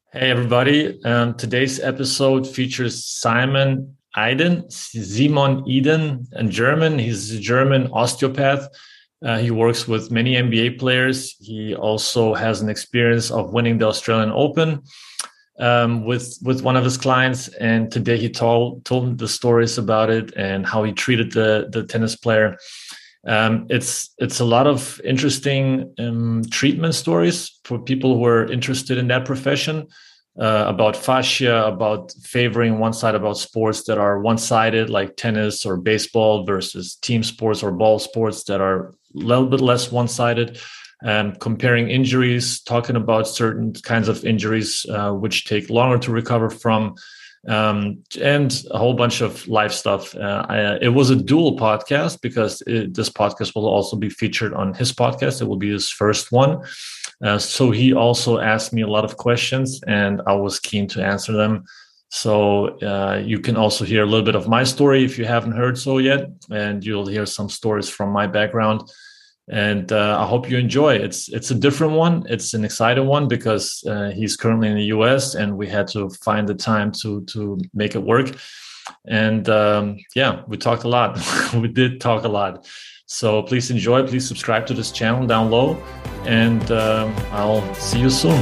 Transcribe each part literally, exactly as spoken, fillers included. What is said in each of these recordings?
Hey, everybody. Um, today's episode features Simon Eden, Simon Eden, in German. He's a German osteopath. Uh, he works with many N B A players. He also has an experience of winning the Australian Open um, with with one of his clients. And today he told told the stories about it and how he treated the the tennis player. Um, it's it's a lot of interesting um, treatment stories for people who are interested in that profession, uh, about fascia, about favoring one side, about sports that are one-sided, like tennis or baseball, versus team sports or ball sports that are a little bit less one-sided. Um, comparing injuries, talking about certain kinds of injuries uh, which take longer to recover from, um, and a whole bunch of live stuff. Uh, I, it was a dual podcast because it, this podcast will also be featured on his podcast. It will be his first one. Uh, so he also asked me a lot of questions and I was keen to answer them. So uh, you can also hear a little bit of my story if you haven't heard so yet, and you'll hear some stories from my background. And uh, I hope you enjoy. It's it's a different one. It's an exciting one because uh, he's currently in the U S and we had to find the time to to make it work. And um, yeah, we talked a lot. We did talk a lot. So please enjoy. Please subscribe to this channel down low, and um, I'll see you soon.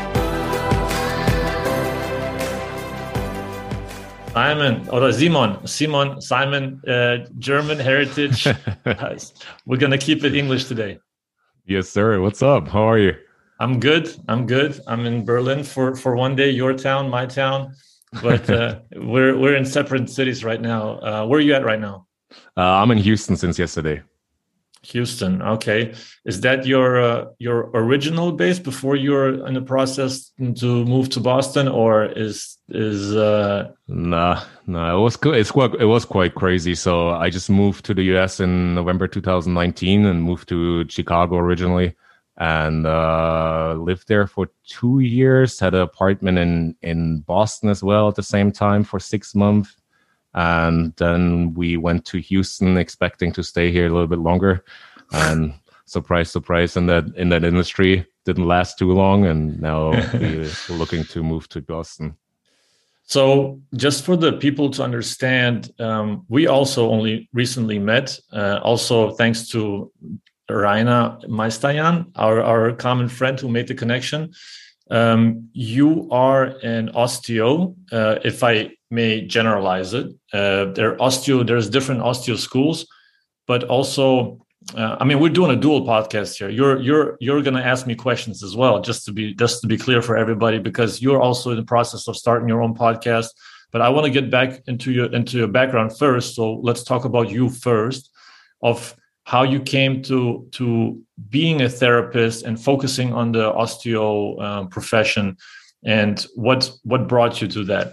Simon or Simon, Simon, Simon, uh, German heritage. We're gonna keep it English today. Yes, sir. What's up? How are you? I'm good. I'm good. I'm in Berlin for for one day. Your town, my town, but uh, we're we're in separate cities right now. Uh, where are you at right now? Uh, I'm in Houston since yesterday. Houston. Okay. Is that your uh, your original base before you're in the process to move to Boston, or is is uh Nah, nah, it was co- it's quite it was quite crazy. So I just moved to the U S in November two thousand nineteen and moved to Chicago originally, and uh, lived there for two years. Had an apartment in in Boston as well at the same time for six months. And then we went to Houston expecting to stay here a little bit longer. And surprise, surprise, in that in that industry, didn't last too long. And now we're looking to move to Boston. So just for the people to understand, um, we also only recently met. Uh, also, thanks to Raina Meistayan, our, our common friend who made the connection. Um, you are an osteo, uh, if I may generalize it. Uh, there osteo, there's different osteo schools, but also, uh, I mean, we're doing a dual podcast here. You're you're you're going to ask me questions as well, just to be just to be clear for everybody, because you're also in the process of starting your own podcast. But I want to get back into your into your background first. So let's talk about you first, of how you came to to being a therapist and focusing on the osteo uh, profession, and what what brought you to that.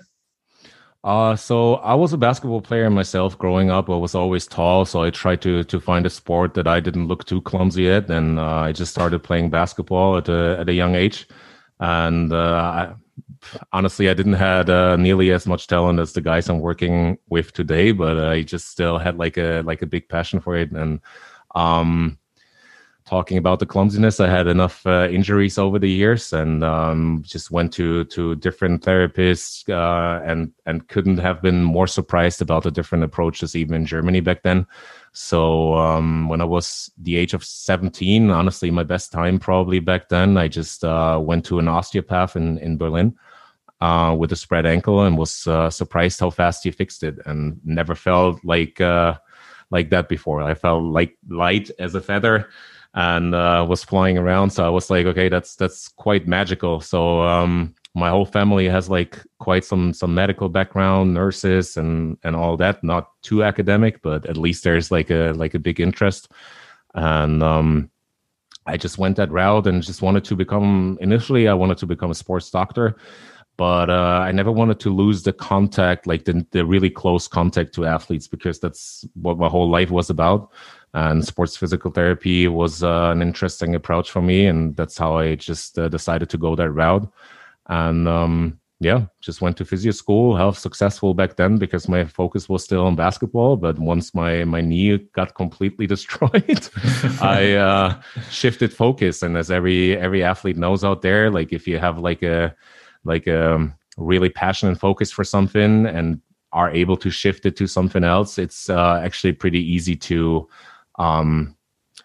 Uh, so I was a basketball player myself growing up. I was always tall, so I tried to to find a sport that I didn't look too clumsy at, and uh, I just started playing basketball at a at a young age. And uh, I, honestly, I didn't had uh, nearly as much talent as the guys I'm working with today, but I just still had like a like a big passion for it. And um, talking about the clumsiness, I had enough uh, injuries over the years, and um, just went to to different therapists, uh, and and couldn't have been more surprised about the different approaches, even in Germany back then. So um, when I was the age of seventeen, honestly, my best time probably back then, I just uh, went to an osteopath in in Berlin uh, with a spread ankle, and was uh, surprised how fast he fixed it, and never felt like uh, like that before. I felt like light as a feather, and uh, was flying around. So I was like, okay, that's that's quite magical. So um, my whole family has like quite some some medical background, nurses and and all that. Not too academic, but at least there's like a like a big interest. And um, I just went that route and just wanted to become. Initially, I wanted to become a sports doctor, but uh, I never wanted to lose the contact, like the the really close contact to athletes, because that's what my whole life was about. And sports physical therapy was uh, an interesting approach for me. And that's how I just uh, decided to go that route. And um, yeah, just went to physio school, health successful back then because my focus was still on basketball. But once my, my knee got completely destroyed, I uh, shifted focus. And as every every athlete knows out there, like if you have like a like um, really passionate and focused for something and are able to shift it to something else, it's uh, actually pretty easy to, um,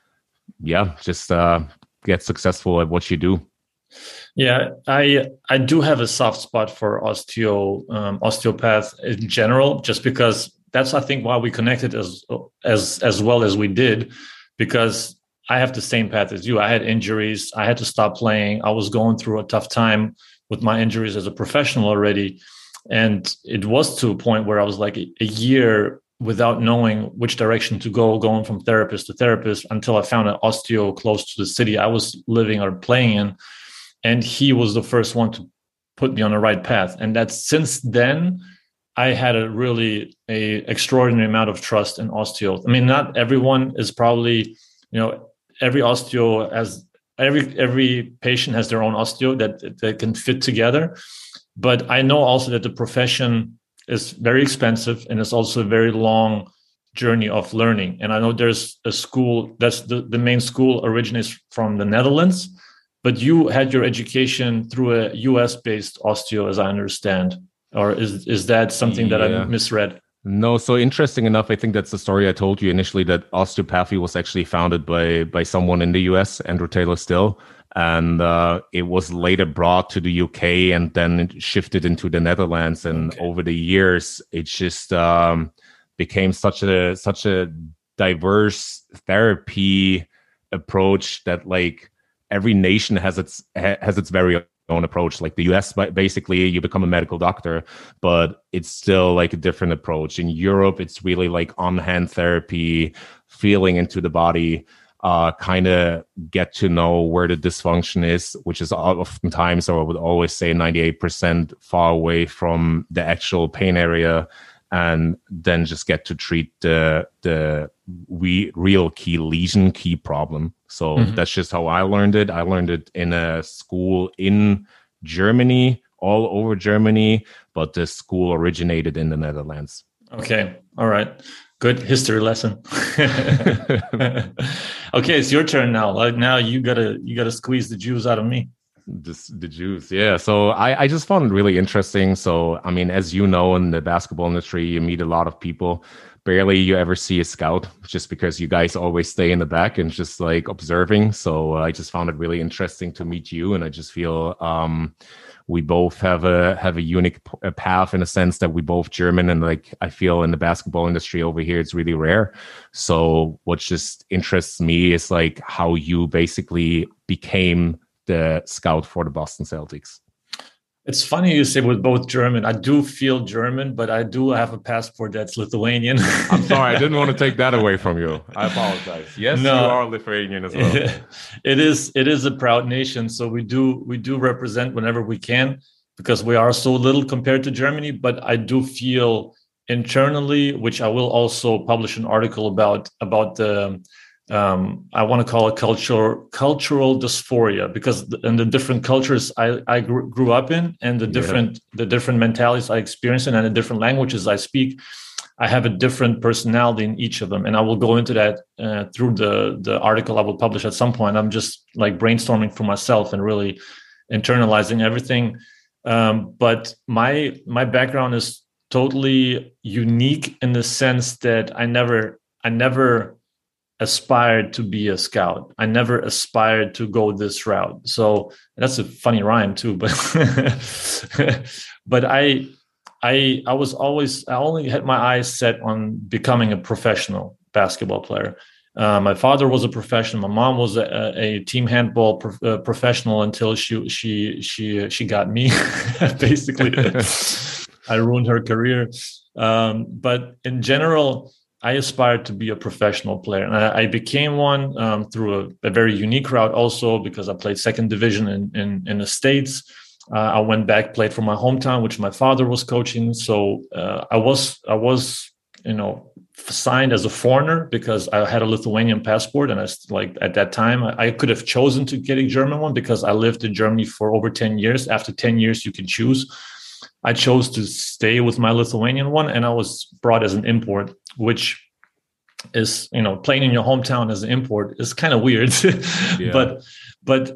yeah, just uh, get successful at what you do. Yeah, I I do have a soft spot for osteo um, osteopath in general, just because that's I think why we connected as as as well as we did, because I have the same path as you. I had injuries. I had to stop playing. I was going through a tough time with my injuries as a professional already, and it was to a point where I was like a, a year without knowing which direction to go, going from therapist to therapist until I found an osteo close to the city I was living or playing in. And he was the first one to put me on the right path. And that since then, I had a really a extraordinary amount of trust in osteo. I mean, not everyone is probably, you know, every osteo has every every patient has their own osteo that that can fit together. But I know also that the profession is very expensive and it's also a very long journey of learning. And I know there's a school that's the, the main school originates from the Netherlands. But you had your education through a U S-based osteo, as I understand, or is is that something that yeah. I misread? No, so interesting enough, I think that's the story I told you initially, that osteopathy was actually founded by by someone in the U S, Andrew Taylor Still, and uh, it was later brought to the U K and then shifted into the Netherlands. And okay. over the years, it just um, became such a such a diverse therapy approach that like. Every nation has its has its very own approach. Like the U S, basically, you become a medical doctor, but it's still like a different approach. In Europe, it's really like on-hand therapy, feeling into the body, uh, kind of get to know where the dysfunction is, which is oftentimes, or I would always say, ninety-eight percent far away from the actual pain area, and then just get to treat the the re- real key lesion, key problem. So mm-hmm. that's just how I learned it. I learned it in a school in Germany, all over Germany, but the school originated in the Netherlands. Okay. All right. Good history lesson. Okay, it's your turn now. Like now you gotta you gotta squeeze the juice out of me. This, the juice, yeah. So I, I just found it really interesting. So, I mean, as you know, in the basketball industry, you meet a lot of people. Barely you ever see a scout, just because you guys always stay in the back and just like observing. So uh, I just found it really interesting to meet you. And I just feel um, we both have a have a unique p- path in a sense that we both German. And like I feel in the basketball industry over here, it's really rare. So what just interests me is like how you basically became the scout for the Boston Celtics. It's funny you say with both German. I do feel German, but I do have a passport that's Lithuanian. I'm sorry, I didn't want to take that away from you. I apologize. Yes, no, you are Lithuanian as well. It is it is a proud nation, so we do we do represent whenever we can, because we are so little compared to Germany. But I do feel internally, which I will also publish an article about about the. Um, I want to call it cultural cultural dysphoria, because in the different cultures I, I grew, grew up in, and the different yeah. the different mentalities I experience in, and the different languages I speak, I have a different personality in each of them, and I will go into that uh, through the the article I will publish at some point. I'm just like brainstorming for myself and really internalizing everything. Um, but my my background is totally unique in the sense that I never I never. aspired to be a scout. I never aspired to go this route. So that's a funny rhyme too, but but I I I was always I only had my eyes set on becoming a professional basketball player. Uh, my father was a professional. My mom was a, a team handball pro, uh, professional until she she she she got me. Basically, I ruined her career. Um, but in general, I aspired to be a professional player, and I, I became one um, through a, a very unique route. Also, because I played second division in in, in the States, uh, I went back, played for my hometown, which my father was coaching. So uh, I was I was you know signed as a foreigner because I had a Lithuanian passport, and I like at that time I, I could have chosen to get a German one because I lived in Germany for over ten years. After ten years, you can choose. I chose to stay with my Lithuanian one, and I was brought as an import, which is, you know, playing in your hometown as an import is kind of weird. Yeah. But but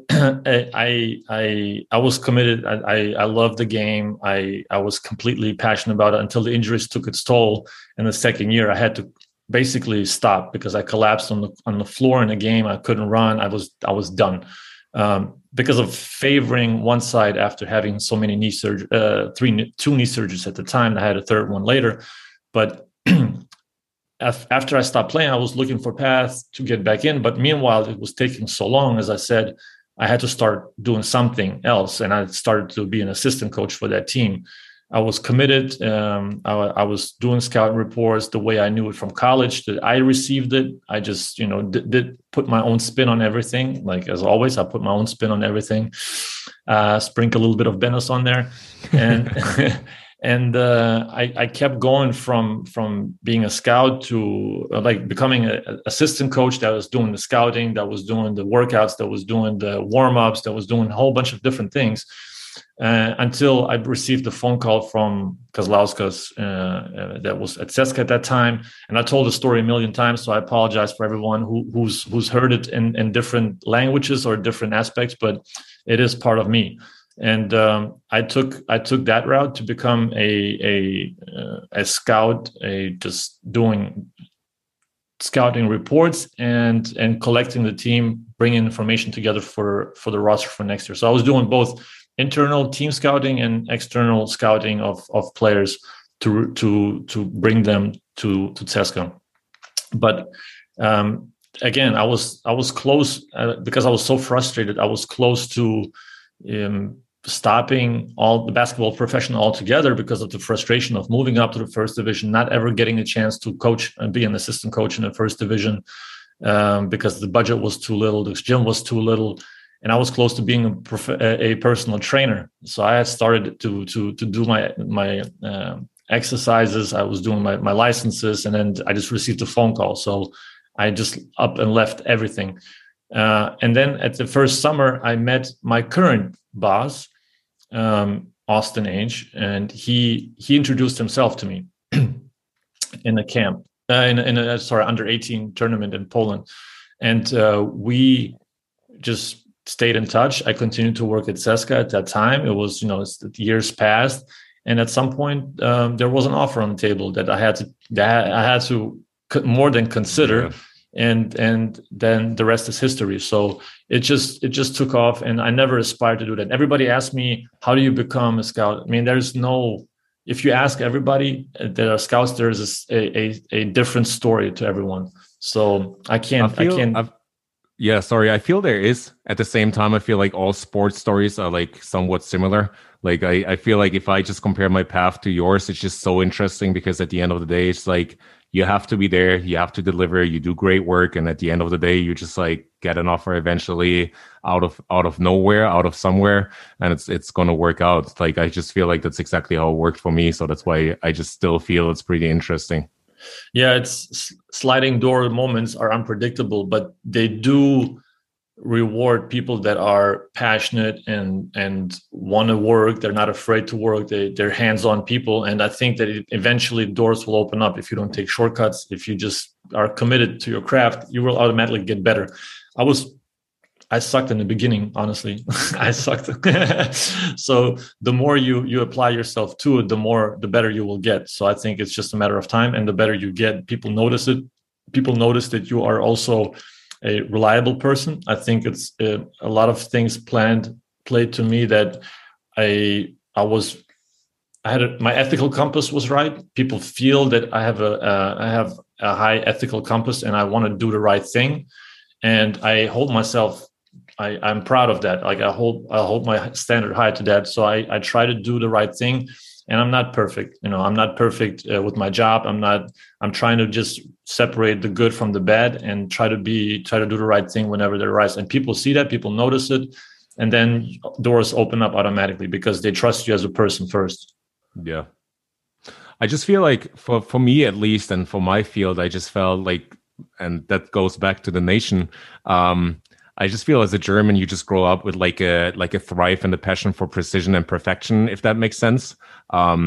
I I I was committed. I, I I loved the game. I I was completely passionate about it until the injuries took its toll. In the second year, I had to basically stop because I collapsed on the on the floor in the game. I couldn't run. I was I was done um, because of favoring one side after having so many knee surgery, uh, three two knee surgeries at the time. I had a third one later, but after I stopped playing, I was looking for paths to get back in. But meanwhile, it was taking so long. As I said, I had to start doing something else, and I started to be an assistant coach for that team. I was committed. Um, I, I was doing scouting reports the way I knew it from college. That I received it. I just, you know, did, did put my own spin on everything. Like as always, I put my own spin on everything. Uh, sprinkle a little bit of Bennis on there, and and uh, I, I kept going from from being a scout to uh, like becoming an assistant coach that was doing the scouting, that was doing the workouts, that was doing the warm ups, that was doing a whole bunch of different things. Uh, until I received a phone call from Kazlauskas uh, uh, that was at CSKA at that time. And I told the story a million times, so I apologize for everyone who, who's who's heard it in, in different languages or different aspects, but it is part of me. And um, I took I took that route to become a a, uh, a scout, a just doing scouting reports and and collecting the team, bringing information together for for the roster for next year. So I was doing both internal team scouting and external scouting of, of players to to to bring them to to CSKA. But um, again, I was I was close uh, because I was so frustrated. I was close to um, stopping all the basketball profession altogether because of the frustration of moving up to the first division, not ever getting a chance to coach and be an assistant coach in the first division um, because the budget was too little, the gym was too little. And I was close to being a, prof- a personal trainer, so I had started to to to do my my uh, exercises. I was doing my my licenses, and then I just received a phone call. So I just up and left everything. Uh, and then at the first summer, I met my current boss, um, Austin Age, and he he introduced himself to me in a camp, uh, in, in a sorry under eighteen tournament in Poland, and uh, we just stayed in touch. I continued to work at CSKA at that time. It was, you know, years passed, and at some point um, there was an offer on the table that I had to that I had to more than consider, yeah. and and then the rest is history. So it just it just took off, and I never aspired to do that. Everybody asked me, "How do you become a scout?" I mean, there's no. If you ask everybody that are scouts, there's a a, a different story to everyone. So I can't. I, feel, I can't. I've, Yeah, sorry. I feel there is. At the same time, I feel like all sports stories are like somewhat similar. Like I, I feel like if I just compare my path to yours, it's just so interesting because at the end of the day, it's like you have to be there, you have to deliver, you do great work, and at the end of the day, you just like get an offer eventually out of out of nowhere, out of somewhere, and it's it's gonna work out. Like I just feel like that's exactly how it worked for me. So that's why I just still feel it's pretty interesting. Yeah, it's sliding door moments are unpredictable, but they do reward people that are passionate and and want to work. They're not afraid to work. They, they're hands-on people. And I think that it, eventually doors will open up if you don't take shortcuts. If you just are committed to your craft, you will automatically get better. I was I sucked in the beginning, honestly. I sucked. So the more you you apply yourself to it, the more, the better you will get. So I think it's just a matter of time, and the better you get, people notice it. People notice that you are also a reliable person. I think it's uh, a lot of things planned played to me that I I was I had a, my ethical compass was right. People feel that I have a uh, I have a high ethical compass, and I want to do the right thing, and I hold myself. I, I'm proud of that. Like I hold, I hold my standard high to that. So I, I try to do the right thing, and I'm not perfect. You know, I'm not perfect uh, with my job. I'm not. I'm trying to just separate the good from the bad and try to be, try to do the right thing whenever they're right. And people see that, people notice it, and then doors open up automatically because they trust you as a person first. Yeah, I just feel like for for me at least, and for my field, I just felt like, and that goes back to the nation. Um, I just feel as a German, you just grow up with like a like a thrive and a passion for precision and perfection, if that makes sense. Um,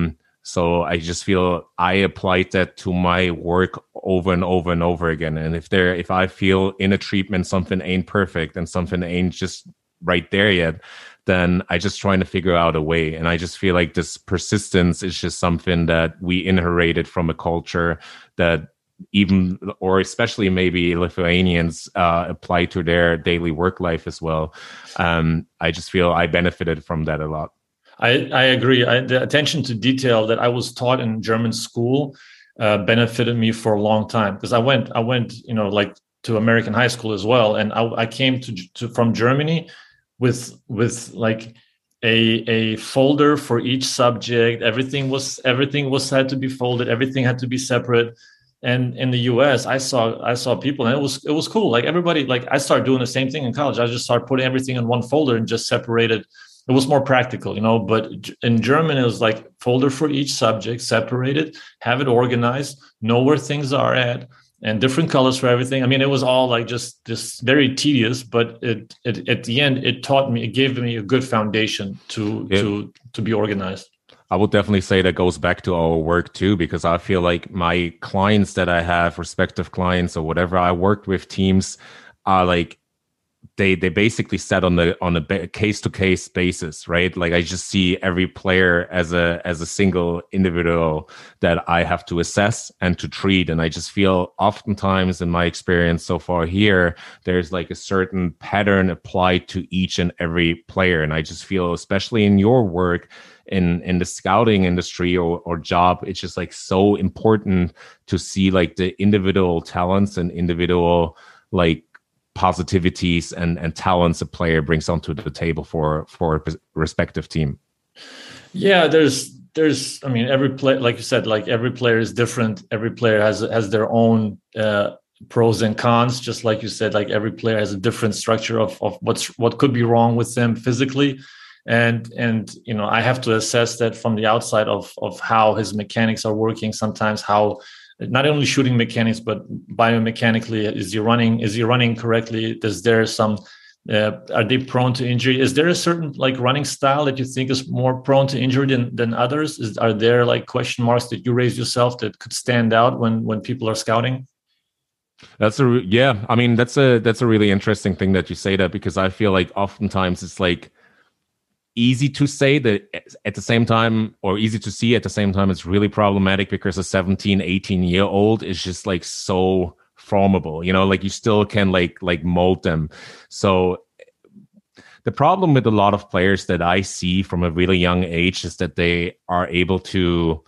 So I just feel I applied that to my work over and over and over again. And if there, if I feel in a treatment something ain't perfect and something ain't just right there yet, then I just trying to figure out a way. And I just feel like this persistence is just something that we inherited from a culture that even, or especially maybe Lithuanians uh, apply to their daily work life as well. Um, I just feel I benefited from that a lot. I, I agree. I, the attention to detail that I was taught in German school uh, benefited me for a long time, because I went, I went, you know, like to American high school as well, and I, I came to, to from Germany with with like a a folder for each subject. Everything was everything was had to be folded. Everything had to be separate. And in the U S, I saw I saw people, and it was it was cool. Like everybody, like I started doing the same thing in college. I just started putting everything in one folder and just separated. It was more practical, you know. But in German, it was like folder for each subject, separated, have it organized, know where things are at, and different colors for everything. I mean, it was all like just this very tedious, but it, it at the end, it taught me, it gave me a good foundation to yeah. to to be organized. I would definitely say that goes back to our work too, because I feel like my clients that I have, respective clients or whatever I worked with, teams are like, they they basically set on the on a case to case basis, right? Like I just see every player as a as a single individual that I have to assess and to treat. And I just feel oftentimes in my experience so far here, there's like a certain pattern applied to each and every player. And I just feel, especially in your work, in in the scouting industry or, or job, it's just like so important to see like the individual talents and individual like positivities and and talents a player brings onto the table for for a respective team. Yeah, there's there's I mean, every play, like you said, like every player is different. Every player has has their own uh pros and cons, just like you said. Like every player has a different structure of of what's what could be wrong with them physically. And, and, you know, I have to assess that from the outside of, of how his mechanics are working. Sometimes how not only shooting mechanics, but biomechanically, is he running, is he running correctly? Is there some, uh, are they prone to injury? Is there a certain like running style that you think is more prone to injury than, than others? Is, are there like question marks that you raise yourself that could stand out when, when people are scouting? That's a, yeah. I mean, that's a, that's a really interesting thing that you say that, because I feel like oftentimes it's like, easy to say that at the same time, or easy to see at the same time, it's really problematic, because a seventeen, eighteen year old is just like so formable, you know, like you still can like, like mold them. So the problem with a lot of players that I see from a really young age is that they are able to,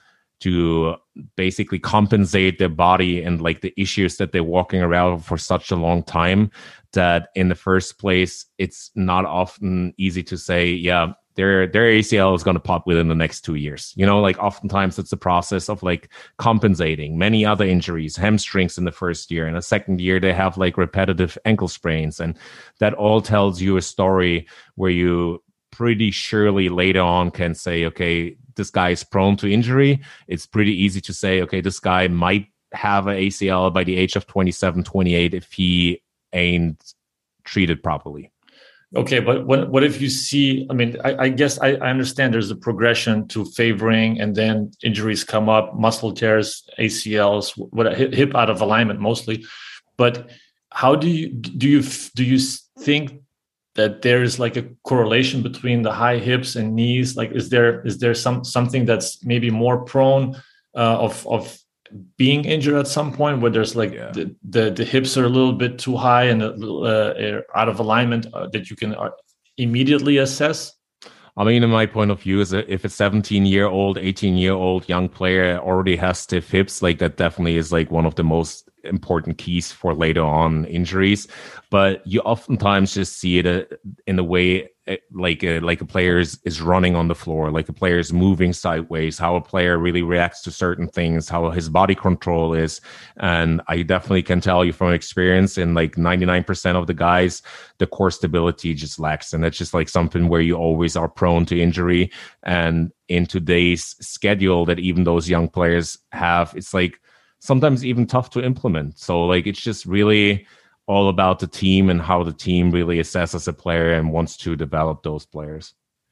to basically compensate their body and like the issues that they're walking around for such a long time, that in the first place, it's not often easy to say, yeah, their their A C L is going to pop within the next two years. You know, like oftentimes it's a process of like compensating many other injuries, hamstrings in the first year. In the second year, they have like repetitive ankle sprains. And that all tells you a story where you pretty surely later on can say, okay, this guy is prone to injury. It's pretty easy to say, okay, this guy might have an A C L by the age of twenty-seven, twenty-eight if he ain't treated properly. Okay, but what what if you see, I mean, I, I guess I, I understand there's a progression to favoring, and then injuries come up, muscle tears, A C Ls, what hip out of alignment mostly. But how do you do you do you think that there is like a correlation between the high hips and knees? Like, is there is there some something that's maybe more prone uh, of of being injured at some point, where there's like yeah. the, the the hips are a little bit too high and uh, out of alignment uh, that you can uh, immediately assess? I mean, in my point of view, is that if a seventeen year old, eighteen year old young player already has stiff hips, like that definitely is like one of the most important keys for later on injuries. But you oftentimes just see it uh, in the way uh, like a, like a player is, is running on the floor, like a player is moving sideways, how a player really reacts to certain things, how his body control is. And I definitely can tell you from experience, in like ninety-nine percent of the guys, the core stability just lacks. And that's just like something where you always are prone to injury. And in today's schedule that even those young players have, it's like sometimes even tough to implement. So like, it's just really all about the team and how the team really assesses a player and wants to develop those players.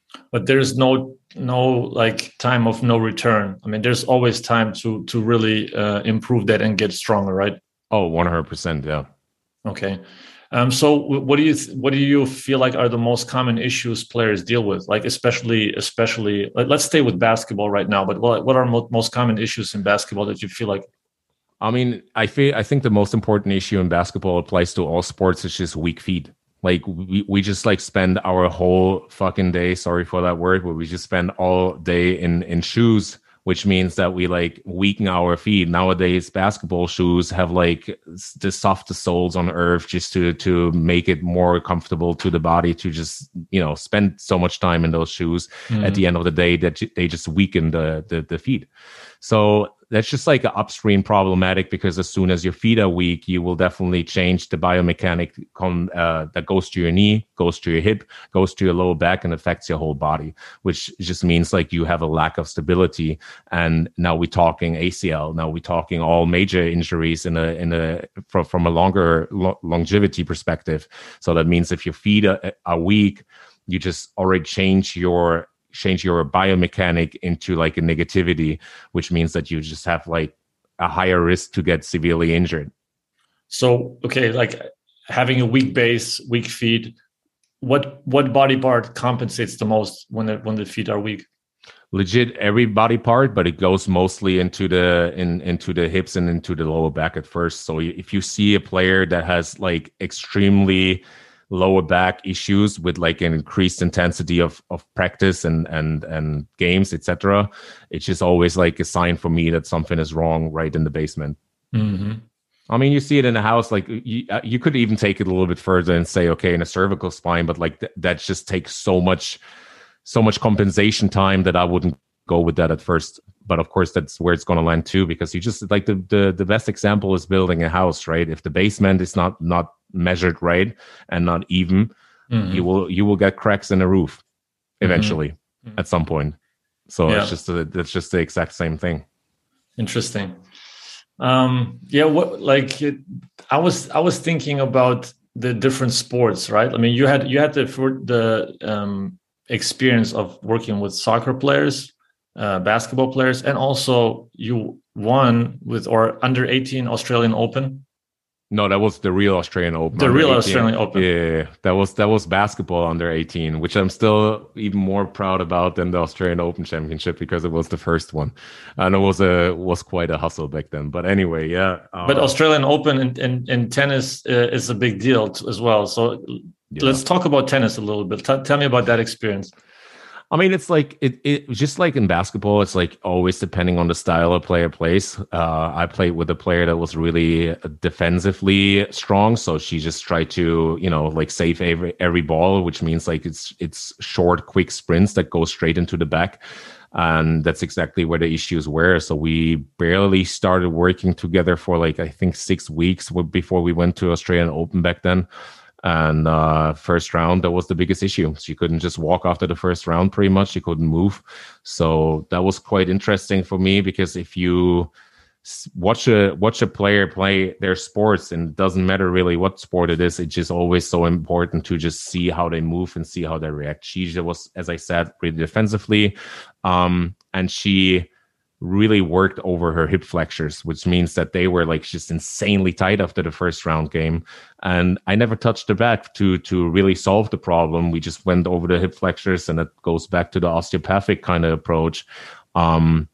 But there's no no like time of no return. I mean, there's always time to to really uh, improve that and get stronger, right? Oh, one hundred percent. Yeah. Okay. Um, so what do you th- what do you feel like are the most common issues players deal with? Like especially especially like, let's stay with basketball right now. But what what are mo- most common issues in basketball that you feel like? I mean, I feel I think the most important issue in basketball applies to all sports. It's just weak feet. Like we, we just like spend our whole fucking day, sorry for that word, but we just spend all day in, in shoes, which means that we like weaken our feet. Nowadays, basketball shoes have like the softest soles on earth just to, to make it more comfortable to the body to just, you know, spend so much time in those shoes mm-hmm. at the end of the day that they just weaken the, the, the feet. So that's just like an upstream problematic because as soon as your feet are weak, you will definitely change the biomechanic com, uh, that goes to your knee, goes to your hip, goes to your lower back and affects your whole body, which just means like you have a lack of stability. And now we're talking A C L. Now we're talking all major injuries in a, in a, from, from a longer lo- longevity perspective. So that means if your feet are, are weak, you just already change your change your biomechanic into like a negativity, which means that you just have like a higher risk to get severely injured. So, okay, like having a weak base, weak feet, what what body part compensates the most when the, when the feet are weak? Legit every body part, but it goes mostly into the in into the hips and into the lower back at first. So if you see a player that has like extremely lower back issues with like an increased intensity of, of practice and, and, and games, et cetera, it's just always like a sign for me that something is wrong right in the basement. Mm-hmm. I mean, you see it in the house, like you, you could even take it a little bit further and say, okay, in a cervical spine, but like th- that just takes so much, so much compensation time that I wouldn't go with that at first. But of course, that's where it's going to land too, because you just like the, the, the best example is building a house, right? If the basement is not, not measured right and not even, mm-hmm. you will, you will get cracks in the roof eventually mm-hmm. at some point. So yeah. it's just, a, it's just the exact same thing. Interesting. Um, yeah. What, like it, I was, I was thinking about the different sports, right? I mean, you had, you had the, for the, um, experience of working with soccer players, uh, basketball players, and also you won with or under eighteen Australian Open. No, that was the real Australian Open. The real eighteen. Australian Open. Yeah, that was that was basketball under eighteen, which I'm still even more proud about than the Australian Open Championship because it was the first one, and it was a was quite a hustle back then. But anyway, yeah. Uh, but Australian Open in in, in tennis uh, is a big deal t- as well. So yeah. Let's talk about tennis a little bit. T- tell me about that experience. I mean, it's like it, it just like in basketball, it's like always depending on the style a player plays. Uh, I played with a player that was really defensively strong. So she just tried to, you know, like save every, every ball, which means like it's, it's short, quick sprints that go straight into the back. And that's exactly where the issues were. So we barely started working together for like, I think six weeks before we went to Australian Open back then. And uh, first round, that was the biggest issue. She couldn't just walk after the first round, pretty much. She couldn't move. So that was quite interesting for me because if you watch a watch a player play their sports, and it doesn't matter really what sport it is, it's just always so important to just see how they move and see how they react. She was, as I said, really defensively, um, and she really worked over her hip flexors, which means that they were like just insanely tight after the first round game. And I never touched the bat to to really solve the problem. We just went over the hip flexors, and it goes back to the osteopathic kind of approach. Um,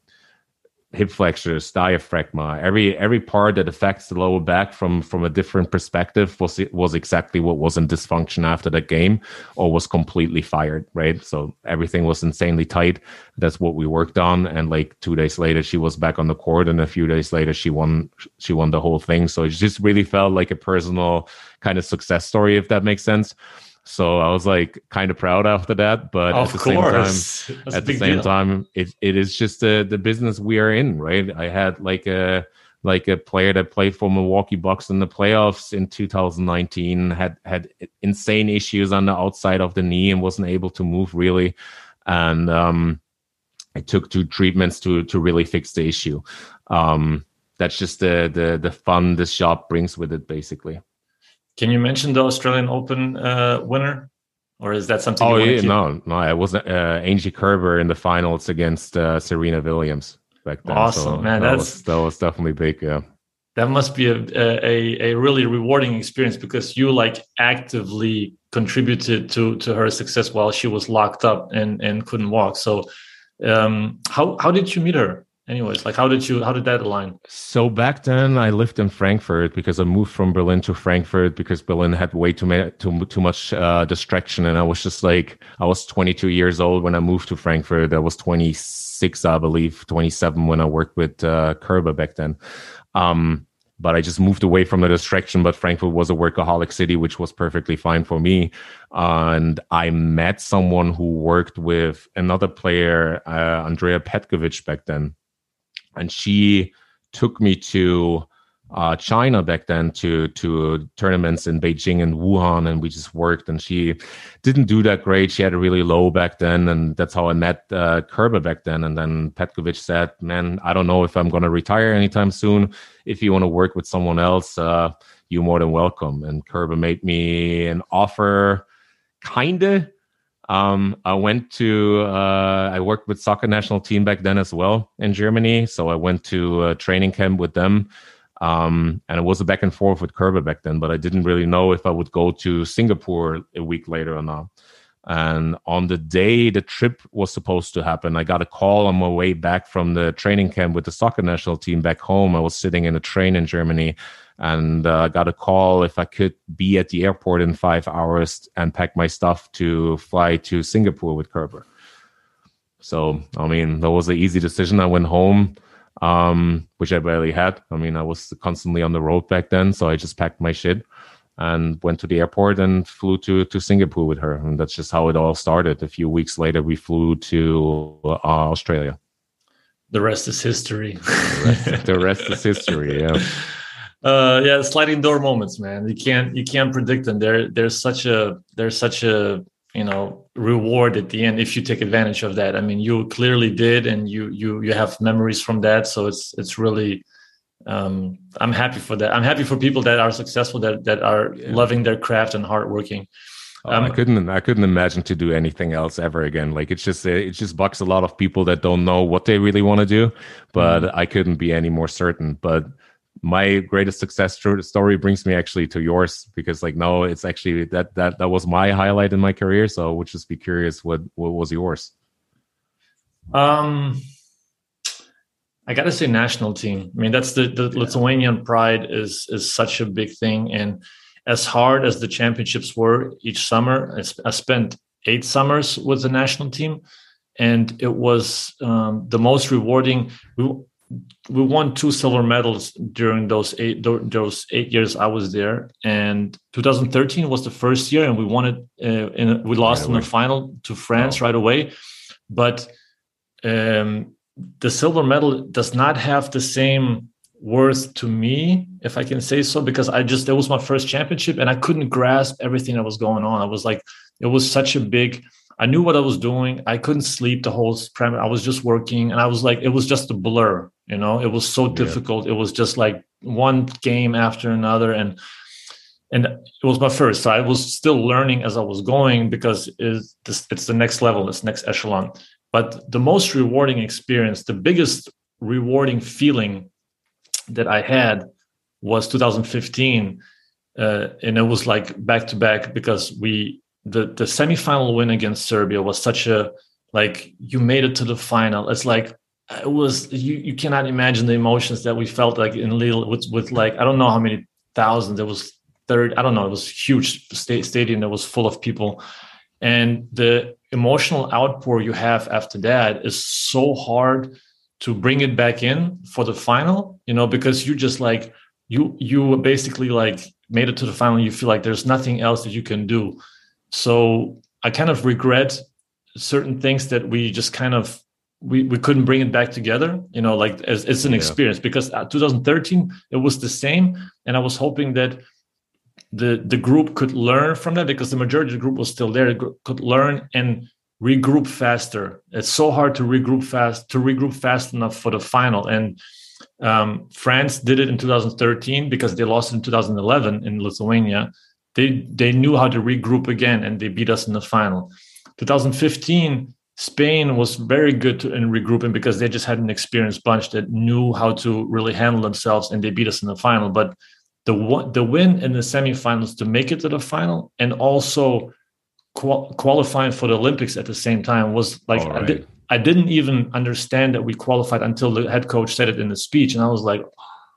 hip flexors, diaphragma, every every part that affects the lower back from from a different perspective was was exactly what was in dysfunction after that game, or was completely fired, right? So everything was insanely tight. That's what we worked on, and like two days later, she was back on the court, and a few days later, she won she won the whole thing. So it just really felt like a personal kind of success story, if that makes sense. So I was like kind of proud after that, but of at the course. same time, at the same deal. time, it it is just the the business we are in, right? I had like a like a player that played for Milwaukee Bucks in the playoffs in two thousand nineteen, had had insane issues on the outside of the knee and wasn't able to move really, and um, I took two treatments to to really fix the issue. Um, that's just the the the fun this job brings with it, basically. Can you mention the Australian Open uh, winner? or is that something you Oh want to yeah, keep? no, no, I was uh, Angie Kerber in the finals against uh, Serena Williams back then. Awesome, So man. that That's was that was definitely big. Yeah. that must be a, a a really rewarding experience because you like actively contributed to to her success while she was locked up and and couldn't walk. So um how how did you meet her anyways? Like how did you how did that align? So back then, I lived in Frankfurt because I moved from Berlin to Frankfurt because Berlin had way too many, too too much uh, distraction, and I was just like, I was twenty-two years old when I moved to Frankfurt. I was twenty-six, I believe, twenty-seven when I worked with uh, Kerber back then. Um, but I just moved away from the distraction. But Frankfurt was a workaholic city, which was perfectly fine for me. And I met someone who worked with another player, uh, Andrea Petkovic, back then, and she took me to uh, China back then to to tournaments in Beijing and Wuhan, and we just worked. And she didn't do that great. She had a really low back then, and that's how I met uh, Kerber back then. And then Petkovic said, "Man, I don't know if I'm going to retire anytime soon. If you want to work with someone else, uh, you're more than welcome." And Kerber made me an offer, kinda. Um, I went to, uh, I worked with soccer national team back then as well in Germany. So I went to a training camp with them. Um, and it was a back and forth with Kerber back then, but I didn't really know if I would go to Singapore a week later or not. And on the day the trip was supposed to happen, I got a call on my way back from the training camp with the soccer national team back home. I was sitting in a train in Germany, and I uh, got a call if I could be at the airport in five hours and pack my stuff to fly to Singapore with Kerber. So, I mean, that was an easy decision. I went home, um, which I barely had. I mean, I was constantly on the road back then, so I just packed my shit and went to the airport and flew to, to Singapore with her. And that's just how it all started. A few weeks later, we flew to uh, Australia. The rest is history. The rest, the rest is history, yeah. Uh, yeah, sliding door moments, man. You can't you can't predict them. There there's such a there's such a you know reward at the end if you take advantage of that. I mean, you clearly did, and you you you have memories from that. So it's it's really um, I'm happy for that. I'm happy for people that are successful, that that are yeah. loving their craft and hardworking. Um, I couldn't I couldn't imagine to do anything else ever again. Like it's just it just bugs a lot of people that don't know what they really want to do. But mm-hmm. I couldn't be any more certain. But my greatest success story brings me actually to yours, because like no, it's actually that that that was my highlight in my career. So I would just be curious what what was yours. Um, I gotta say national team. I mean, that's the the yeah. Lithuanian pride is is such a big thing, and as hard as the championships were each summer, I, I spent eight summers with the national team, and it was um, the most rewarding. We, We won two silver medals during those eight those eight years I was there, and twenty thirteen was the first year, and we won it. Uh, in, we lost right in the final to France oh. right away, but um, the silver medal does not have the same worth to me, if I can say so, because I just it was my first championship, and I couldn't grasp everything that was going on. I was like, it was such a big. I knew what I was doing. I couldn't sleep the whole prem. I was just working, and I was like, it was just a blur, you know. It was so difficult. Yeah. It was just like one game after another, and and it was my first. So I was still learning as I was going, because it's this, it's the next level, it's next echelon. But the most rewarding experience, the biggest rewarding feeling that I had was two thousand fifteen, uh, and it was like back to back, because we. The the semifinal win against Serbia was such a, like, you made it to the final. It's like, it was, you, you cannot imagine the emotions that we felt like in Lille with, with like, I don't know how many thousands. It was third, I don't know. It was a huge sta- stadium that was full of people. And the emotional outpour you have after that is so hard to bring it back in for the final, you know, because you just like, you, you basically like made it to the final. You feel like there's nothing else that you can do. So I kind of regret certain things that we just kind of, we, we couldn't bring it back together, you know, like as it's an yeah. experience, because uh, twenty thirteen, it was the same. And I was hoping that the, the group could learn from that, because the majority of the group was still there, could learn and regroup faster. It's so hard to regroup fast, to regroup fast enough for the final. And um, France did it in two thousand thirteen because they lost in two thousand eleven in Lithuania. they they knew how to regroup again, and they beat us in the final. twenty fifteen, Spain was very good to, in regrouping because they just had an experienced bunch that knew how to really handle themselves, and they beat us in the final. But the the win in the semifinals to make it to the final, and also qual- qualifying for the Olympics at the same time, was like, All right. I, did, I didn't even understand that we qualified until the head coach said it in the speech, and I was like,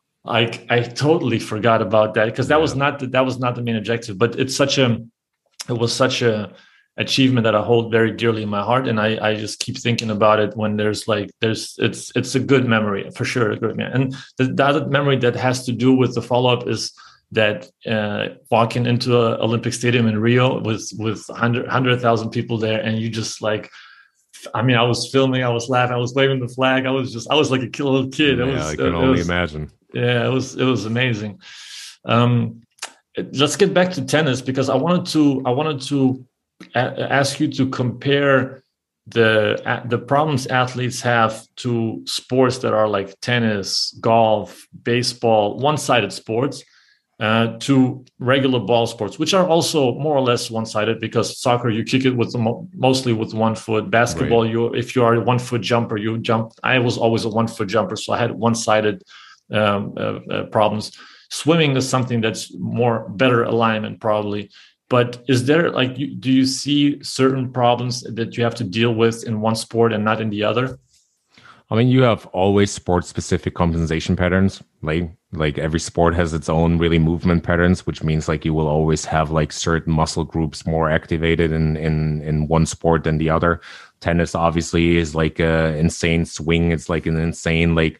I I totally forgot about that, because that Yeah. was not the, that was not the main objective. But it's such a it was such a achievement that I hold very dearly in my heart, and I I just keep thinking about it when there's like there's it's it's a good memory for sure. A good memory. And the, the other memory that has to do with the follow up is that uh, walking into an Olympic stadium in Rio with with hundred hundred thousand people there, and you just like. I mean, I was filming, I was laughing, I was waving the flag. I was just, I was like a little kid. It Yeah, was, I can it, only it was, imagine. Yeah, it was, it was amazing. Um, let's get back to tennis, because I wanted to, I wanted to a- ask you to compare the the problems athletes have to sports that are like tennis, golf, baseball, one-sided sports. Uh, to regular ball sports, which are also more or less one-sided, because soccer, you kick it with the mo- mostly with one foot. Basketball, right. you if you are a one-foot jumper, you jump. I was always a one-foot jumper, so I had one-sided um, uh, uh, problems. Swimming is something that's more better alignment probably. But is there like, you, do you see certain problems that you have to deal with in one sport and not in the other? I mean, you have always sport-specific compensation patterns. Like, like every sport has its own really movement patterns, which means like you will always have like certain muscle groups more activated in in in one sport than the other. Tennis obviously is like a insane swing. It's like an insane like,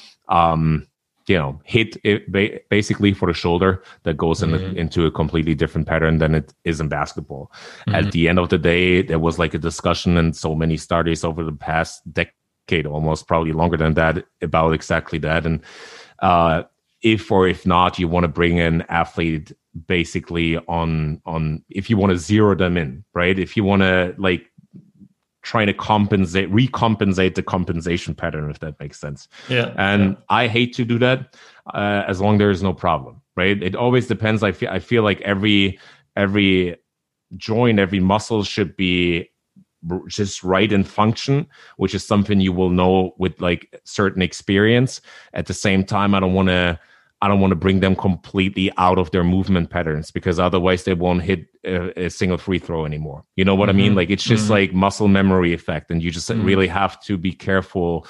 um, you know, hit it ba- basically for the shoulder that goes in Mm-hmm. a, into a completely different pattern than it is in basketball. Mm-hmm. At the end of the day, there was like a discussion and so many studies over the past decade. Almost probably longer than that, about exactly that. And uh, if or if not, you want to bring an athlete basically on on if you want to zero them in, right? If you want to like trying to compensate, recompensate the compensation pattern, if that makes sense. Yeah. And yeah. I hate to do that uh, as long there is no problem, right? It always depends. I feel I feel like every every joint, every muscle should be just right in function, which is something you will know with like certain experience. At the same time, I don't want to I don't want to bring them completely out of their movement patterns, because otherwise they won't hit a, a single free throw anymore. You know what mm-hmm. I mean? Like it's just mm-hmm. like muscle memory effect, and you just mm-hmm. really have to be careful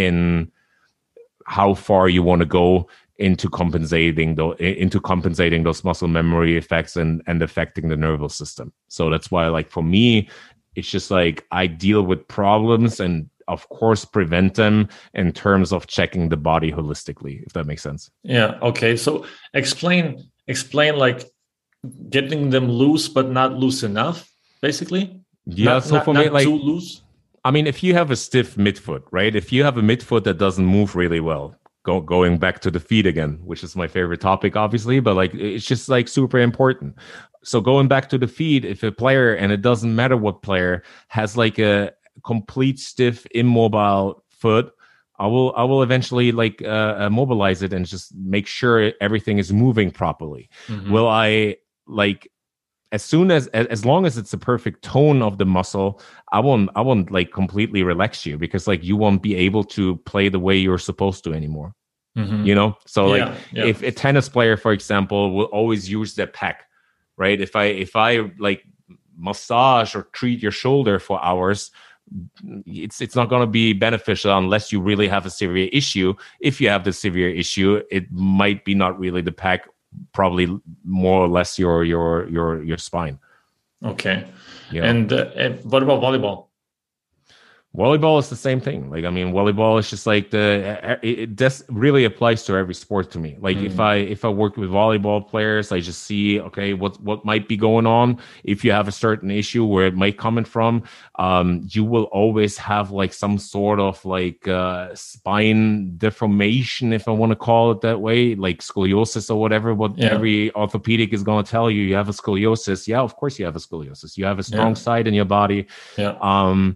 in how far you want to go into compensating the, into compensating those muscle memory effects and and affecting the nervous system. So that's why, like for me, it's just like I deal with problems and, of course, prevent them in terms of checking the body holistically, if that makes sense. Yeah. Okay. So explain, explain like getting them loose, but not loose enough, basically. Yeah. Not, so not, for not me, like, too loose. I mean, if you have a stiff midfoot, right? If you have a midfoot that doesn't move really well, go, going back to the feet again, which is my favorite topic, obviously, but like it's just like super important. So going back to the feet, if a player, and it doesn't matter what player, has like a complete stiff, immobile foot, I will I will eventually like uh, mobilize it and just make sure everything is moving properly. Mm-hmm. Will I like as soon as as long as it's a perfect tone of the muscle, I won't I won't like completely relax you, because like you won't be able to play the way you're supposed to anymore. Mm-hmm. You know, so yeah, like yeah. if a tennis player, for example, will always use their pec. Right. If I if I like massage or treat your shoulder for hours, it's it's not going to be beneficial unless you really have a severe issue. If you have the severe issue, it might be not really the pec, probably more or less your your your your spine. Okay. Yeah. And, uh, and what about volleyball? Volleyball is the same thing. Like, I mean, volleyball is just like the, it, it just really applies to every sport to me. Like mm. if I, if I work with volleyball players, I just see, okay, what, what might be going on. If you have a certain issue where it might come in from, um, you will always have like some sort of like, uh, spine deformation, if I want to call it that way, like scoliosis or whatever, what yeah. every orthopedic is going to tell you, you have a scoliosis. Yeah, of course you have a scoliosis. You have a strong yeah. side in your body. Yeah. Um,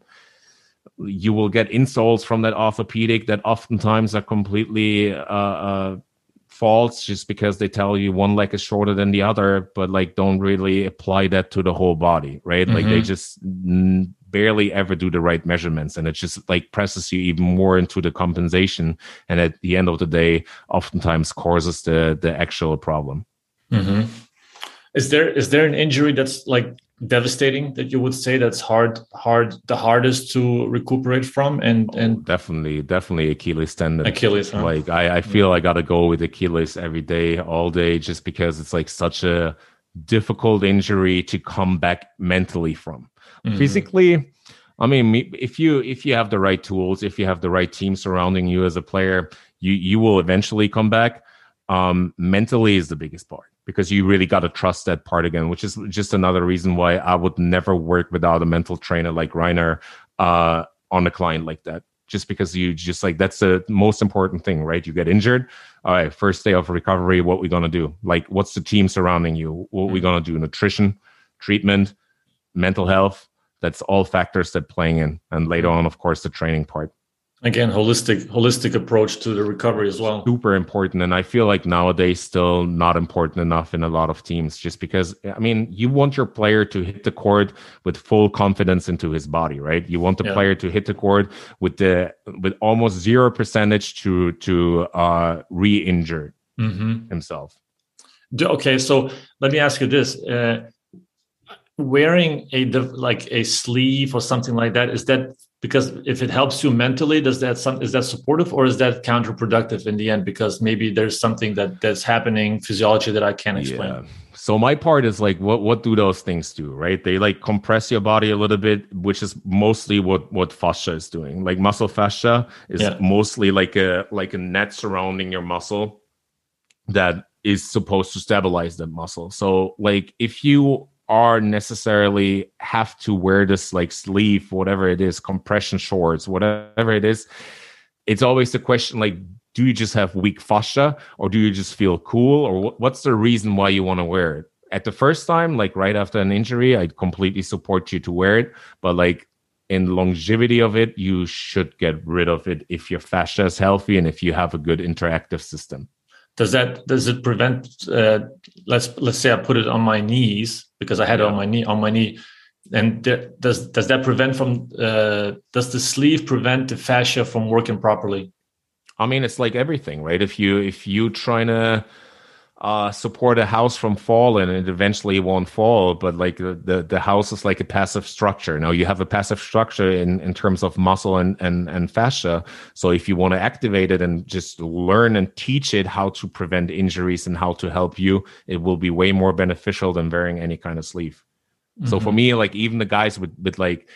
you will get insoles from that orthopedic that oftentimes are completely uh, uh, faults just because they tell you one leg is shorter than the other, but like don't really apply that to the whole body, right? Mm-hmm. Like they just n- barely ever do the right measurements, and it just like presses you even more into the compensation, and at the end of the day oftentimes causes the the actual problem. Mm-hmm. Is there is there an injury that's like devastating that you would say that's hard hard the hardest to recuperate from? And and oh, definitely definitely Achilles tendon. Achilles, huh? Like I, I feel mm-hmm. I gotta go with Achilles every day, all day, just because it's like such a difficult injury to come back mentally from. Mm-hmm. Physically, I mean, if you if you have the right tools, if you have the right team surrounding you as a player, you you will eventually come back. Um, mentally is the biggest part, because you really got to trust that part again, which is just another reason why I would never work without a mental trainer like Reiner uh, on a client like that. Just because you just like, that's the most important thing, right? You get injured. All right, first day of recovery, what we going to do? Like, what's the team surrounding you? What mm-hmm. we going to do? Nutrition, treatment, mental health. That's all factors that playing in. And later on, of course, the training part. Again, holistic holistic approach to the recovery as well. Super important. And I feel like nowadays still not important enough in a lot of teams, just because, I mean, you want your player to hit the court with full confidence into his body, right? You want the yeah. player to hit the court with the with almost zero percentage to to uh, re-injure mm-hmm. himself. Okay, so let me ask you this. Uh, wearing a like a sleeve or something like that, is that because if it helps you mentally, does that some is that supportive, or is that counterproductive in the end, because maybe there's something that that's happening physiology that I can't explain? Yeah. So my part is like, what what do those things do, right? They like compress your body a little bit, which is mostly what what fascia is doing. Like muscle fascia is yeah. mostly like a like a net surrounding your muscle that is supposed to stabilize that muscle. So like if you are necessarily have to wear this like sleeve, whatever it is, compression shorts, whatever it is, it's always the question, like, do you just have weak fascia, or do you just feel cool, or what's the reason why you want to wear it? At the first time, like right after an injury, I'd completely support you to wear it, but like in longevity of it, you should get rid of it if your fascia is healthy and if you have a good interactive system. Does that does it prevent? Uh, let's let's say I put it on my knees, because I had yeah. it on my knee on my knee, and there, does does that prevent from? Uh, does the sleeve prevent the fascia from working properly? I mean, it's like everything, right? If you if you trying to uh, support a house from falling, it eventually won't fall. But like the, the the house is like a passive structure. Now you have a passive structure in, in terms of muscle and, and and fascia. So if you want to activate it and just learn and teach it how to prevent injuries and how to help you, it will be way more beneficial than wearing any kind of sleeve. Mm-hmm. So for me, like even the guys with with like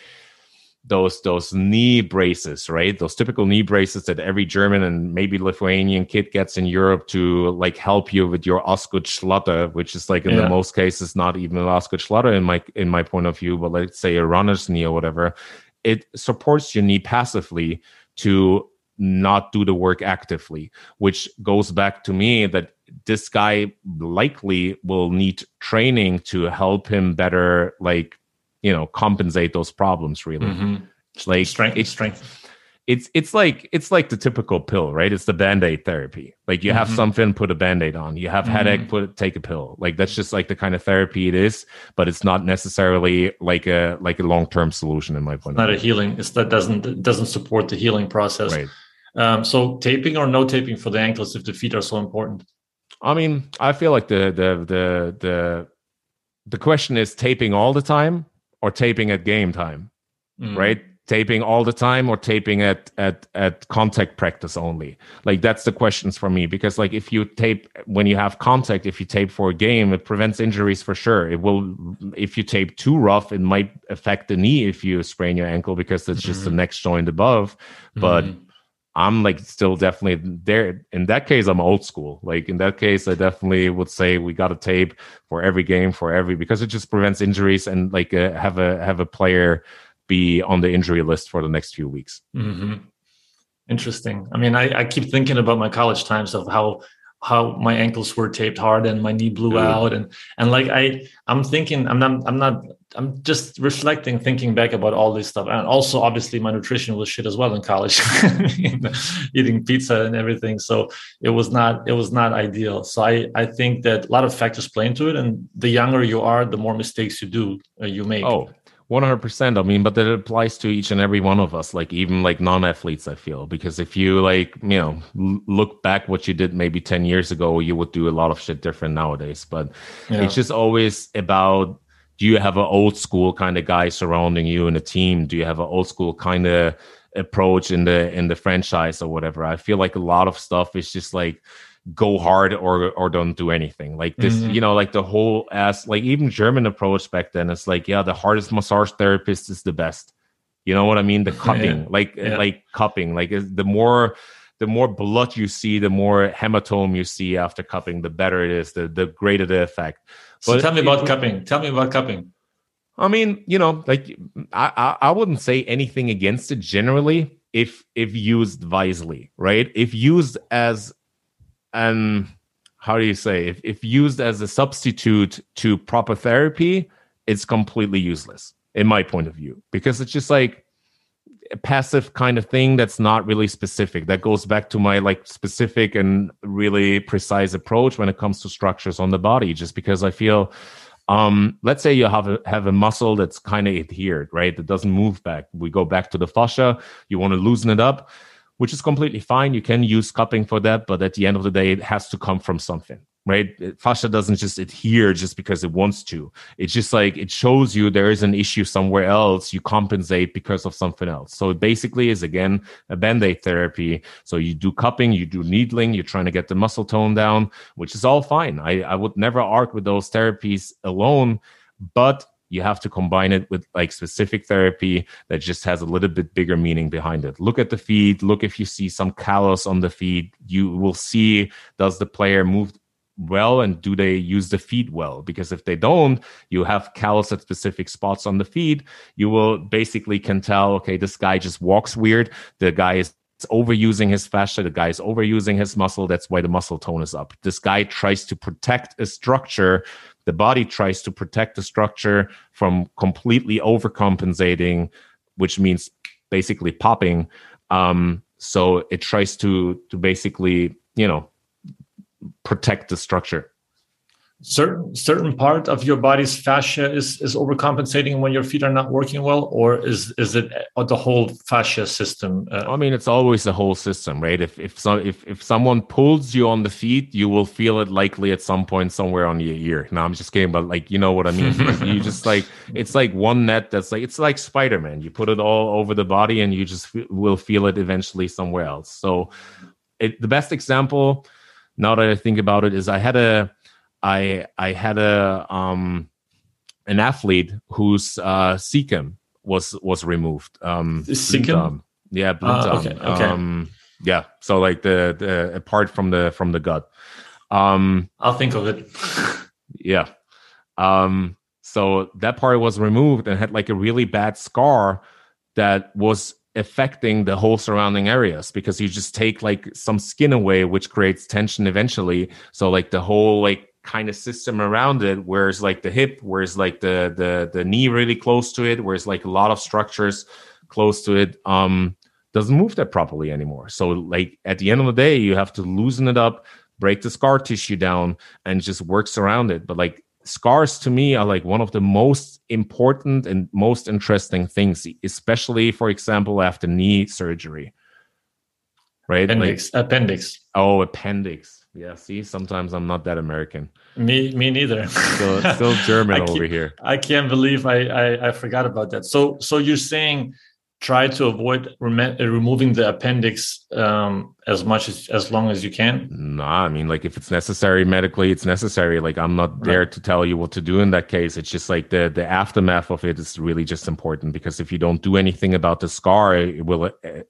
those those knee braces, right? Those typical knee braces that every German and maybe Lithuanian kid gets in Europe to like help you with your Osgood-Schlatter, which is like in yeah. the most cases not even an Osgood-Schlatter in my in my point of view, but let's say a runner's knee or whatever. It supports your knee passively to not do the work actively, which goes back to me that this guy likely will need training to help him better, like, you know, compensate those problems really. Mm-hmm. Like strength, it's strength. It's it's like it's like the typical pill, right? It's the Band-Aid therapy. Like you mm-hmm. have something, put a Band-Aid on. You have mm-hmm. headache, put take a pill. Like that's just like the kind of therapy it is, but it's not necessarily like a like a long-term solution in my point. It's not a healing. It's that doesn't it doesn't support the healing process. Right. Um, so taping or no taping for the ankles if the feet are so important? I mean, I feel like the the the the the question is taping all the time or taping at game time, mm. right? Taping all the time or taping at at at contact practice only. Like that's the questions for me, because like if you tape when you have contact, if you tape for a game, it prevents injuries for sure. It will, if you tape too rough, it might affect the knee if you sprain your ankle, because it's just mm. the next joint above. But mm. I'm like still definitely there. In that case, I'm old school. Like in that case, I definitely would say we got a tape for every game, for every, because it just prevents injuries and like uh, have a have a player be on the injury list for the next few weeks. Mm-hmm. Interesting. I mean, I, I keep thinking about my college times of how how my ankles were taped hard and my knee blew Dude. out, and and like I I'm thinking I'm not I'm not I'm just reflecting, thinking back about all this stuff, and also obviously my nutrition was shit as well in college, eating pizza and everything. So it was not it was not ideal. So I I think that a lot of factors play into it, and the younger you are, the more mistakes you do uh, you make. Oh, one hundred percent. I mean, but that applies to each and every one of us, like even like non-athletes, I feel, because if you like, you know, l- look back what you did maybe ten years ago, you would do a lot of shit different nowadays. But yeah. It's just always about, do you have an old school kind of guy surrounding you in a team? Do you have an old school kind of approach in the, in the franchise or whatever? I feel like a lot of stuff is just like, go hard or or don't do anything like this. Mm-hmm. You know, like the whole ass, like even German approach back then, it's like, yeah, the hardest massage therapist is the best. You know what I mean? The cupping, yeah. like yeah. like cupping, like the more the more blood you see, the more hematome you see after cupping, the better it is, the the greater the effect. So but tell me about it, cupping. Tell me about cupping. I mean, you know, like I, I I wouldn't say anything against it generally if if used wisely, right? If used as And how do you say, if, if used as a substitute to proper therapy, it's completely useless in my point of view, because it's just like a passive kind of thing that's not really specific. That goes back to my like specific and really precise approach when it comes to structures on the body, just because I feel, um, let's say you have a, have a muscle that's kind of adhered, right? That doesn't move back. We go back to the fascia. You want to loosen it up, which is completely fine. You can use cupping for that, but at the end of the day, it has to come from something, right? Fascia doesn't just adhere just because it wants to. It's just like, it shows you there is an issue somewhere else. You compensate because of something else. So it basically is, again, a Band-Aid therapy. So you do cupping, you do needling, you're trying to get the muscle tone down, which is all fine. I, I would never argue with those therapies alone, but you have to combine it with like specific therapy that just has a little bit bigger meaning behind it. Look at the feet. Look if you see some callus on the feet. You will see, does the player move well and do they use the feet well? Because if they don't, you have callus at specific spots on the feet. You will basically can tell, okay, this guy just walks weird. The guy is overusing his fascia. The guy is overusing his muscle. That's why the muscle tone is up. This guy tries to protect a structure. The body tries to protect the structure from completely overcompensating, which means basically popping. Um, so it tries to to basically, you know, protect the structure. Certain certain part of your body's fascia is is overcompensating when your feet are not working well, or is is it the whole fascia system? Uh, I mean, it's always the whole system, right? If if some if if someone pulls you on the feet, you will feel it likely at some point somewhere on your ear. No, I'm just kidding, but like, you know what I mean? You just like, it's like one net that's like, it's like Spider-Man. You put it all over the body and you just f- will feel it eventually somewhere else. So it, the best example, now that I think about it, is I had a I I had a um an athlete whose uh cecum was was removed. Um cecum? Yeah, blinddarm. Uh, okay, okay. Um yeah, so like the the apart from the from the gut. Um I'll think of it. yeah. Um so that part was removed and had like a really bad scar that was affecting the whole surrounding areas, because you just take like some skin away, which creates tension eventually. So like the whole like kind of system around it, whereas like the hip, whereas like the the the knee really close to it, whereas like a lot of structures close to it um doesn't move that properly anymore. So like at the end of the day, you have to loosen it up, break the scar tissue down, and just works around it. But like scars to me are like one of the most important and most interesting things, especially for example after knee surgery, right? Appendix. Like, appendix. Oh, appendix. Yeah, see, sometimes I'm not that American. Me, me neither. Still, still German over here. I can't believe I, I, I forgot about that. So, so you're saying try to avoid rem- removing the appendix um, as much as as long as you can? No, I mean, like if it's necessary medically, it's necessary. Like I'm not there right. to tell you what to do in that case. It's just like the the aftermath of it is really just important, because if you don't do anything about the scar, it will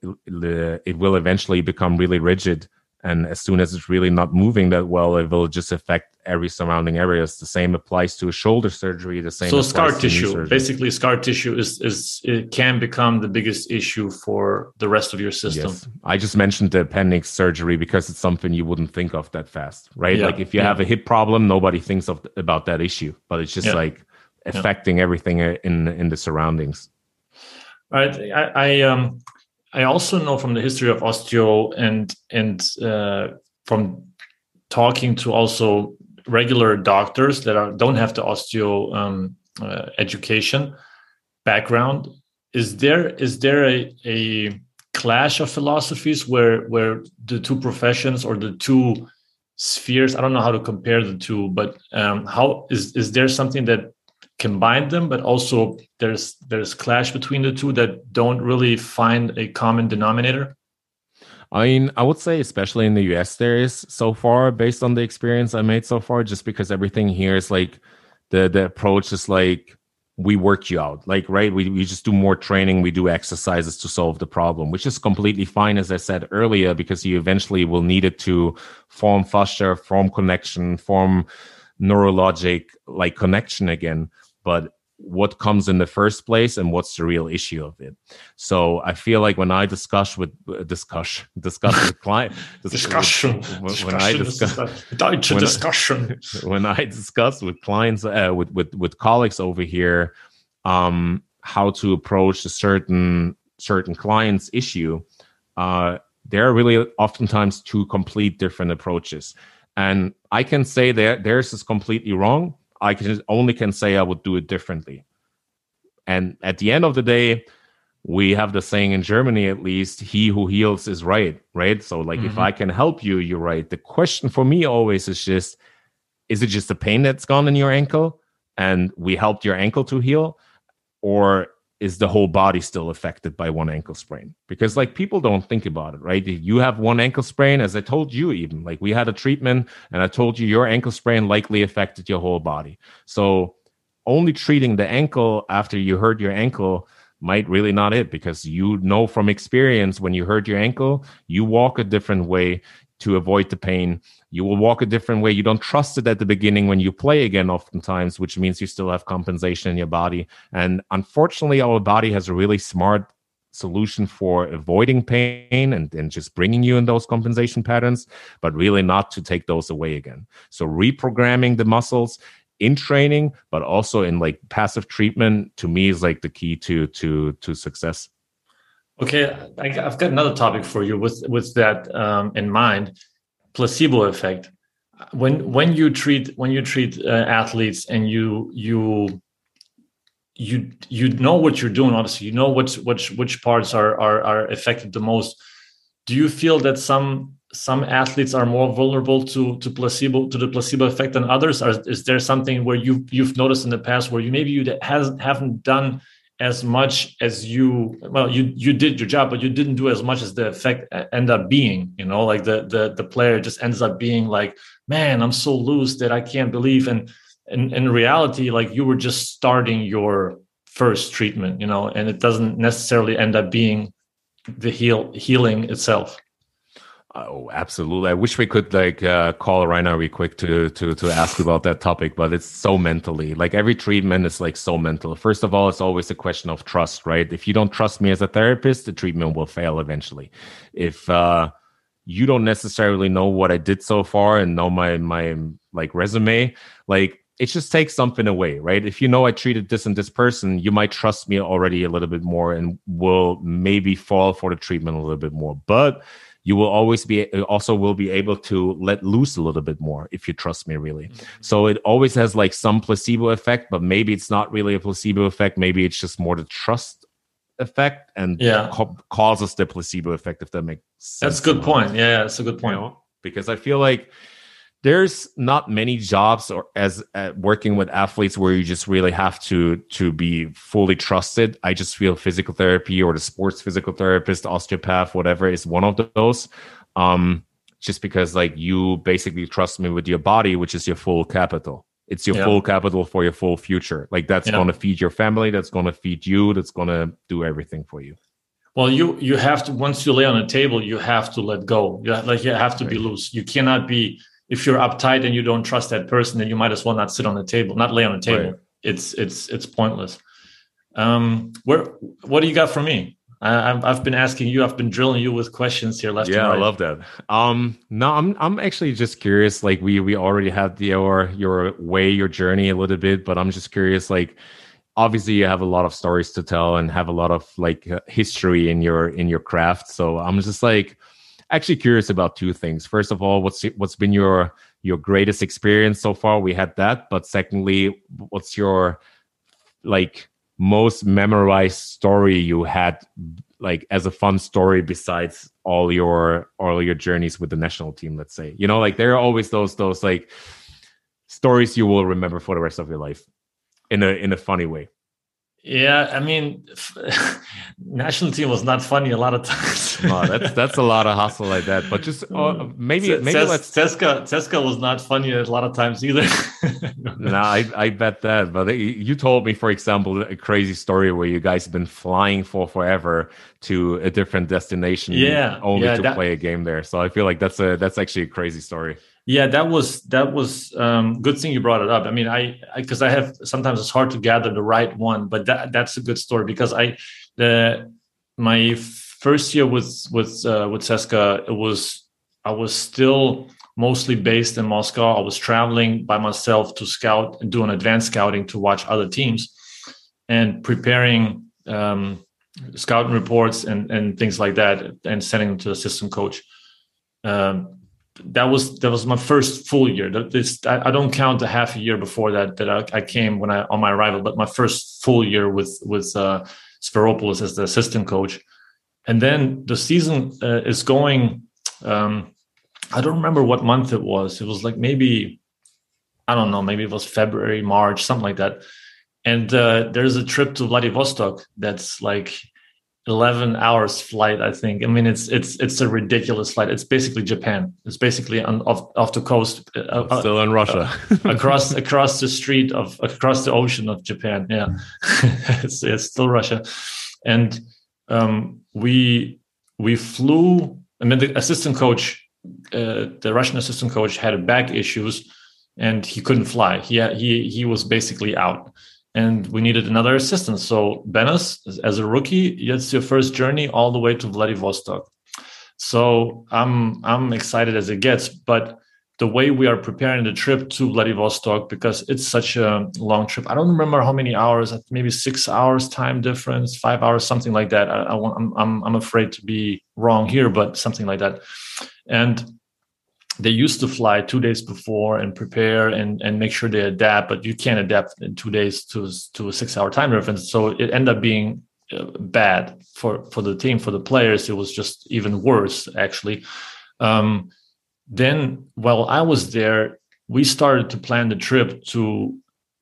it will eventually become really rigid. And as soon as it's really not moving that well, it will just affect every surrounding areas. The same applies to shoulder surgery. The same. So applies scar to tissue, basically scar tissue is, is it can become the biggest issue for the rest of your system. Yes. I just mentioned the appendix surgery because it's something you wouldn't think of that fast, right? Yeah. Like if you yeah. have a hip problem, nobody thinks of about that issue, but it's just yeah. like affecting yeah. everything in in the surroundings. All right. I, I um I also know from the history of osteo and and uh, from talking to also regular doctors that are don't have the osteo um, uh, education background. Is there is there a, a clash of philosophies where where the two professions or the two spheres? I don't know how to compare the two, but um, how is is there something that combine them, but also there's there's clash between the two that don't really find a common denominator? I mean, I would say especially in the U S there is so far, based on the experience I made so far, just because everything here is like the the approach is like we work you out, like, right? We, we just do more training. We do exercises to solve the problem, which is completely fine, as I said earlier, because you eventually will need it to form fascia, form connection, form neurologic like connection again. But what comes in the first place and what's the real issue of it? So I feel like when I discuss with uh, discuss discuss with clients, discussion, with, when I discuss Deutsche discussion, when I discuss with clients, uh, with with with colleagues over here, um, how to approach a certain certain client's issue, uh, there are really oftentimes two complete different approaches, and I can say that theirs is completely wrong. I can only can say I would do it differently. And at the end of the day, we have the saying in Germany, at least, he who heals is right, right? So like, mm-hmm. if I can help you, you're right. The question for me always is just, is it just the pain that's gone in your ankle and we helped your ankle to heal? Or is the whole body still affected by one ankle sprain? Because like people don't think about it, right? If you have one ankle sprain, as I told you, even like we had a treatment and I told you your ankle sprain likely affected your whole body. So only treating the ankle after you hurt your ankle might really not it, because you know from experience when you hurt your ankle, you walk a different way to avoid the pain. You will walk a different way. You don't trust it at the beginning when you play again, oftentimes, which means you still have compensation in your body. And unfortunately, our body has a really smart solution for avoiding pain and, and just bringing you in those compensation patterns, but really not to take those away again. So reprogramming the muscles in training, but also in like passive treatment, to me is like the key to to to success. Okay, I, I've got another topic for you with with that um, in mind: placebo effect. When when you treat when you treat uh, athletes and you you you you know what you're doing. Obviously, you know which which which parts are are are affected the most. Do you feel that some some athletes are more vulnerable to to placebo to the placebo effect than others? Or is there something where you you've noticed in the past where you maybe you hasn't haven't done as much as you, well, you you did your job, but you didn't do as much as the effect end up being, you know, like the the the player just ends up being like, man, I'm so loose that I can't believe. And in, in reality, like you were just starting your first treatment, you know, and it doesn't necessarily end up being the heal healing itself. Oh, absolutely. I wish we could like uh, call Rainer real quick to to to ask about that topic, but it's so mentally, like every treatment is like so mental. First of all, it's always a question of trust, right? If you don't trust me as a therapist, the treatment will fail eventually. If uh, you don't necessarily know what I did so far and know my my like resume, like it just takes something away, right? If you know I treated this and this person, you might trust me already a little bit more and will maybe fall for the treatment a little bit more. But you will always be also will be able to let loose a little bit more if you trust me, really. Mm-hmm. So it always has like some placebo effect, but maybe it's not really a placebo effect. Maybe it's just more the trust effect and yeah. co- causes the placebo effect, if that makes sense. That's a good point. Yeah, that's a good point. You know? Because I feel like there's not many jobs or as uh, working with athletes where you just really have to to be fully trusted. I just feel physical therapy or the sports physical therapist, osteopath, whatever is one of those. Um, just because like you basically trust me with your body, which is your full capital. It's your yeah. full capital for your full future. Like that's yeah. going to feed your family. That's going to feed you. That's going to do everything for you. Well, you you have to, once you lay on a table, you have to let go. You have, like you have to right. be loose. You cannot be. if you're uptight and you don't trust that person, then you might as well not sit on the table, not lay on the table. Right. It's it's it's pointless. Um, where what do you got for me? I, I've I've been asking you, I've been drilling you with questions here left yeah, and right. I love that. Um, no, I'm I'm actually just curious. Like we we already had the, your your way, your journey a little bit, but I'm just curious. Like, obviously, you have a lot of stories to tell and have a lot of like history in your in your craft. So I'm just like actually curious about two things. First of all, what's what's been your your greatest experience so far? We had that, but secondly, what's your like most memorized story you had, like as a fun story besides all your all your journeys with the national team? Let's say, you know, like there are always those those like stories you will remember for the rest of your life in a in a funny way. Yeah, I mean, national team was not funny a lot of times. No, that's that's a lot of hustle like that. But just uh, maybe maybe Ces- let's CSKA CSKA was not funny a lot of times either. No, I I bet that. But you told me, for example, a crazy story where you guys have been flying for forever to a different destination, yeah, only yeah, to that, play a game there. So I feel like that's a that's actually a crazy story. Yeah, that was that was um, good thing you brought it up. I mean, I because I, I have sometimes it's hard to gather the right one, but that that's a good story because I the my first year with with uh, with CSKA, it was I was still mostly based in Moscow. I was traveling by myself to scout and doing advanced scouting to watch other teams and preparing um, scouting reports and and things like that and sending them to the assistant coach. Um, That was that was my first full year. This I, I don't count the half a year before that that I, I came when I on my arrival, but my first full year with with uh, Sfairopoulos as the assistant coach, and then the season uh, is going. Um, I don't remember what month it was. It was like maybe I don't know, maybe it was February, March, something like that. And uh, there's a trip to Vladivostok that's like eleven hours flight, I think. I mean, it's it's it's a ridiculous flight. It's basically Japan. It's basically on, off off the coast, uh, still in Russia, uh, across across the street of across the ocean of Japan. Yeah, it's, it's still Russia, and um, we we flew. I mean, the assistant coach, uh, the Russian assistant coach, had back issues, and he couldn't fly. He he he was basically out. And we needed another assistant. So Benes, as a rookie, it's your first journey all the way to Vladivostok. So I'm I'm excited as it gets. But the way we are preparing the trip to Vladivostok, because it's such a long trip, I don't remember how many hours, maybe six hours time difference, five hours, something like that. I, I want, I'm I'm I'm afraid to be wrong here, but something like that. And they used to fly two days before and prepare and, and make sure they adapt, but you can't adapt in two days to, to a six hour time difference. So it ended up being uh, bad for, for the team, for the players. It was just even worse, actually. Um, then while I was there, we started to plan the trip to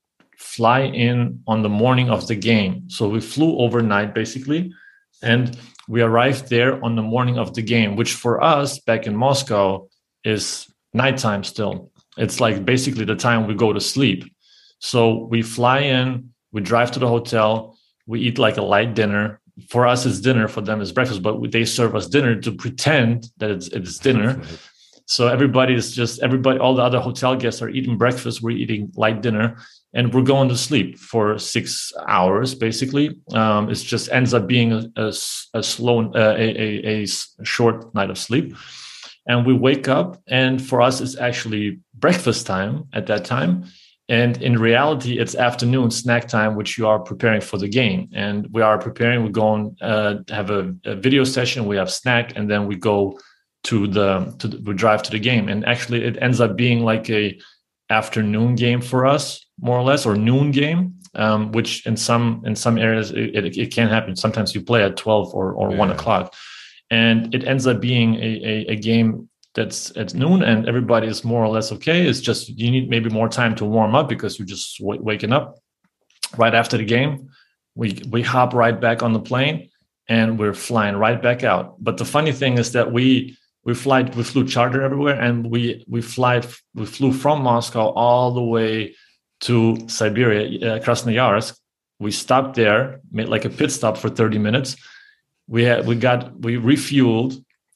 fly in on the morning of the game. So we flew overnight, basically, and we arrived there on the morning of the game, which for us back in Moscow is nighttime still. It's like basically the time we go to sleep. So we fly in, we drive to the hotel, we eat like a light dinner. For us, it's dinner. For them, it's breakfast. But they serve us dinner to pretend that it's it's dinner. So everybody is just everybody. All the other hotel guests are eating breakfast. We're eating light dinner, and we're going to sleep for six hours. Basically, um, it just ends up being a, a, a slow, uh, a, a, a short night of sleep. And we wake up, and for us, it's actually breakfast time at that time. And in reality, it's afternoon snack time, which you are preparing for the game. And we are preparing, we go and uh, have a, a video session, we have snack, and then we go to the, to the, we drive to the game. And actually, it ends up being like a afternoon game for us, more or less, or noon game, um, which in some in some areas, it, it, it can happen. Sometimes you play at twelve or, or yeah. one o'clock. And it ends up being a, a, a game that's at noon and everybody is more or less okay. It's just you need maybe more time to warm up because you're just w- waking up. Right after the game, we we hop right back on the plane and we're flying right back out. But the funny thing is that we we fly we flew charter everywhere and we we fly we flew from Moscow all the way to Siberia, uh, Krasnoyarsk. We stopped there, made like a pit stop for thirty minutes. We had, we got, we refueled,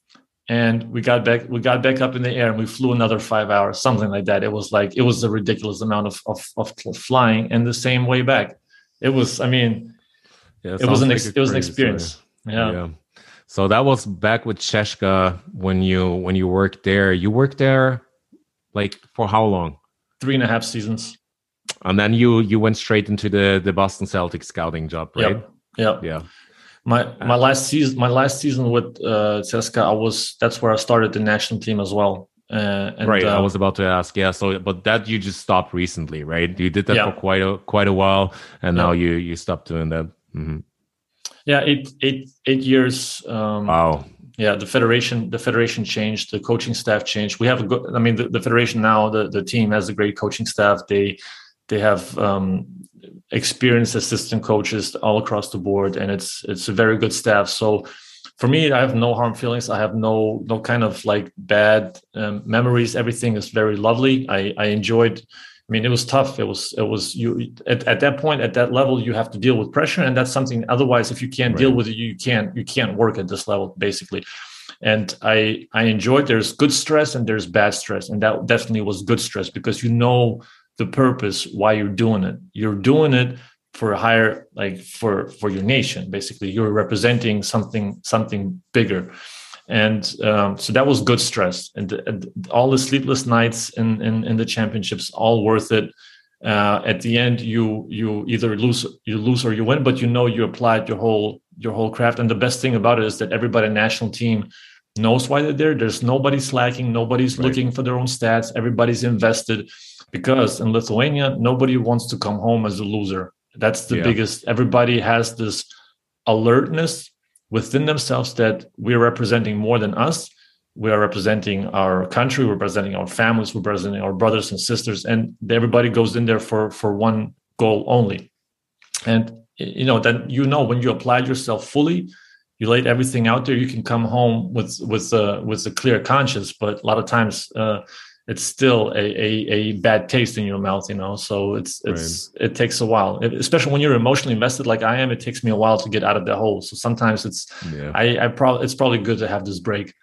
and we got back we got back up in the air and we flew another five hours, something like that. It was like it was a ridiculous amount of of, of flying, and the same way back. It was, I mean, yeah, it, it was an like ex- it was an experience. Yeah. yeah. So that was back with CSKA when you when you worked there. You worked there like for how long? Three and a half seasons. And then you you went straight into the the Boston Celtics scouting job, right? Yep. Yep. Yeah. My my last season my last season with uh, CSKA, I was that's where I started the national team as well. Uh, and, right, uh, I was about to ask. Yeah, so but that you just stopped recently, right? You did that yeah. for quite a quite a while, and yeah. now you you stopped doing that. Mm-hmm. Yeah, eight eight eight years. Um, wow. Yeah, the federation the federation changed, the coaching staff changed. We have a good. I mean, the, the federation now, the the team has a great coaching staff. They they have um, experienced assistant coaches all across the board, and it's it's a very good staff. So for me, I have no harm feelings. I have no no kind of like bad um, memories. Everything is very lovely. I I enjoyed. I mean, it was tough. It was it was you at, at that point, at that level, you have to deal with pressure, and that's something. Otherwise, if you can't right. deal with it, you can't you can't work at this level, basically. And I I enjoyed. There's good stress and there's bad stress, and that definitely was good stress because you know the purpose why you're doing it. You're doing it for a higher, like for for your nation. Basically, you're representing something something bigger. And um, so that was good stress, and, and all the sleepless nights in, in, in the championships, all worth it. Uh, at the end, you you either lose you lose or you win, but you know you applied your whole your whole craft. And the best thing about it is that everybody in the national team knows why they're there. There's nobody slacking, nobody's right. looking for their own stats. Everybody's invested because in Lithuania, nobody wants to come home as a loser. That's the yeah. biggest. Everybody has this alertness within themselves that we're representing more than us. We are representing our country, we're representing our families, we're representing our brothers and sisters, and everybody goes in there for, for one goal only. And, you know, then, you know, when you applied yourself fully, you laid everything out there, you can come home with, with, uh, with a clear conscience, but a lot of times uh, it's still a, a, a bad taste in your mouth, you know? So it's, it's, right. it takes a while, it, especially when you're emotionally invested like I am. It takes me a while to get out of the hole. So sometimes it's, yeah. I, I probably, it's probably good to have this break.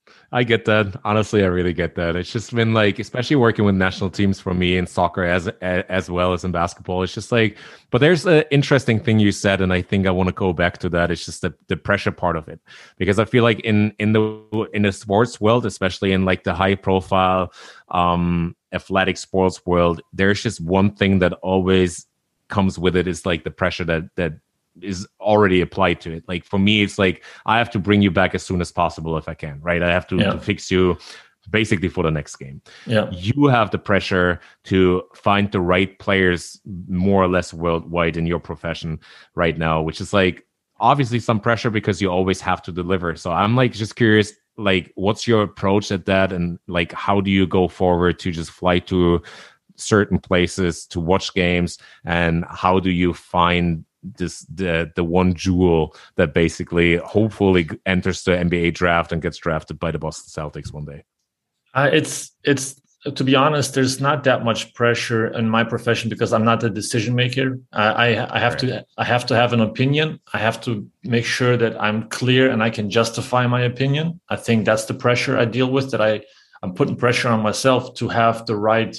I get that. Honestly, I really get that. It's just been like, especially working with national teams for me in soccer as as well as in basketball. It's just like, but there's an interesting thing you said, and I think I want to go back to that. It's just the, the pressure part of it, because I feel like in in the in the sports world, especially in like the high profile um, athletic sports world, there's just one thing that always comes with it is like the pressure that that. is already applied to it. Like for me, it's like I have to bring you back as soon as possible if I can, right? I have to, yeah. to fix you basically for the next game. Yeah. You have the pressure to find the right players more or less worldwide in your profession right now, which is like obviously some pressure because you always have to deliver. So I'm like just curious, like what's your approach at that, and like how do you go forward to just fly to certain places to watch games, and how do you find this the the one jewel that basically hopefully enters the N B A draft and gets drafted by the Boston Celtics one day? Uh, it's it's to be honest, there's not that much pressure in my profession because I'm not the decision maker. I I, I have right. to I have to have an opinion. I have to make sure that I'm clear and I can justify my opinion. I think that's the pressure I deal with. That I I'm putting pressure on myself to have the right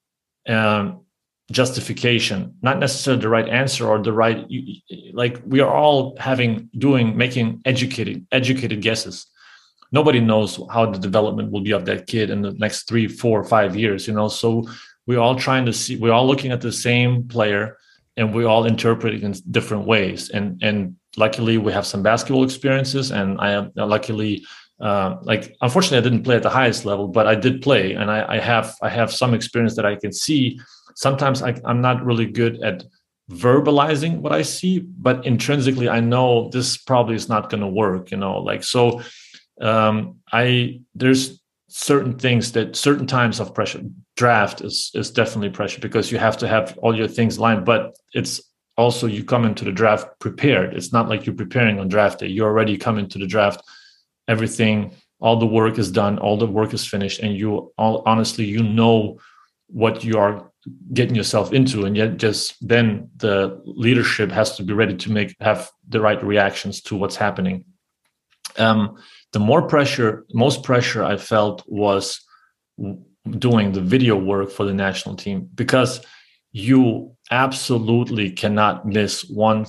um justification, not necessarily the right answer or the right, like we are all having doing making educated educated guesses. Nobody knows how the development will be of that kid in the next three four five years, you know. So we're all trying to see, we're all looking at the same player and we're all interpreting in different ways. And and luckily we have some basketball experiences, and I am luckily uh like unfortunately I didn't play at the highest level, but I did play, and I, I have I have some experience that I can see. Sometimes I, I'm not really good at verbalizing what I see, but intrinsically I know this probably is not going to work, you know, like, so um, I, there's certain things that certain times of pressure. Draft is, is definitely pressure because you have to have all your things lined, but it's also, you come into the draft prepared. It's not like you're preparing on draft day. You already come into the draft, everything, all the work is done, all the work is finished. And you all, honestly, you know what you are getting yourself into, and yet just then the leadership has to be ready to make have the right reactions to what's happening. Um, the more pressure, most pressure I felt was doing the video work for the national team, because you absolutely cannot miss one,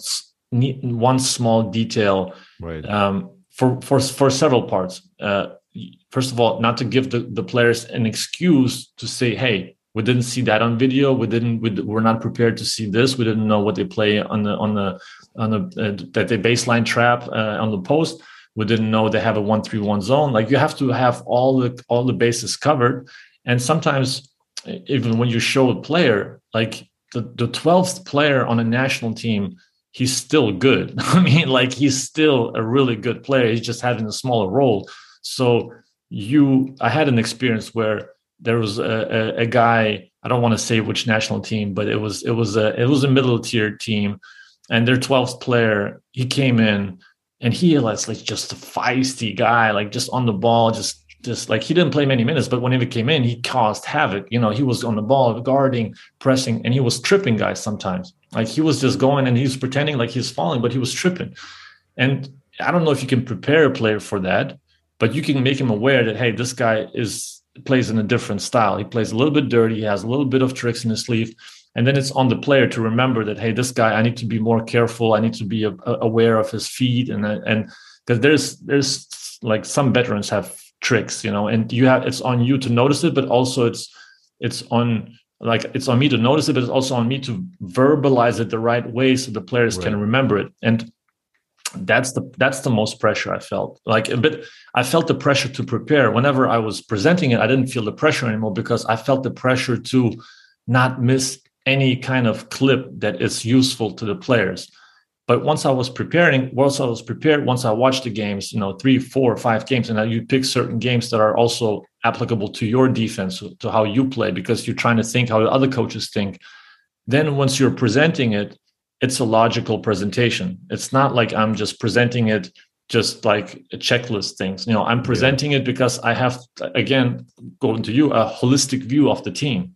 one small detail. Right. Um, for, for, for several parts. Uh, first of all, not to give the, the players an excuse to say, hey, we didn't see that on video. We didn't, we, we're not prepared to see this. We didn't know what they play on the, on the, on the, uh, that they baseline trap uh, on the post. We didn't know they have a one three one zone. Like, you have to have all the, all the bases covered. And sometimes even when you show a player, like the, the twelfth player on a national team, he's still good. I mean, like, he's still a really good player. He's just having a smaller role. So you, I had an experience where there was a, a, a guy, I don't want to say which national team, but it was, it was a, it was a middle tier team, and their twelfth player, he came in and he was like just a feisty guy, like just on the ball, just, just like, he didn't play many minutes, but whenever he came in, he caused havoc. You know, he was on the ball, guarding, pressing, and he was tripping guys sometimes. Like, he was just going and he was pretending like he's falling, but he was tripping. And I don't know if you can prepare a player for that, but you can make him aware that, hey, this guy is plays in a different style. He plays a little bit dirty. He has a little bit of tricks in his sleeve. And then it's on the player to remember that, hey, this guy, I need to be more careful. I need to be a, a, aware of his feet. And, and because there's, there's like some veterans have tricks, you know, and you have, it's on you to notice it, but also it's, it's on, like, it's on me to notice it, but it's also on me to verbalize it the right way so the players right. can remember it. And that's the that's the most pressure I felt. Like, a bit, I felt the pressure to prepare. Whenever I was presenting it, I didn't feel the pressure anymore, because I felt the pressure to not miss any kind of clip that is useful to the players. But once I was preparing, once I was prepared, once I watched the games, you know, three, four, five games, and you pick certain games that are also applicable to your defense, to how you play, because you're trying to think how the other coaches think. Then once you're presenting it, it's a logical presentation. It's not like I'm just presenting it just like a checklist things. You know, I'm presenting yeah. it because I have, again, going to you, a holistic view of the team.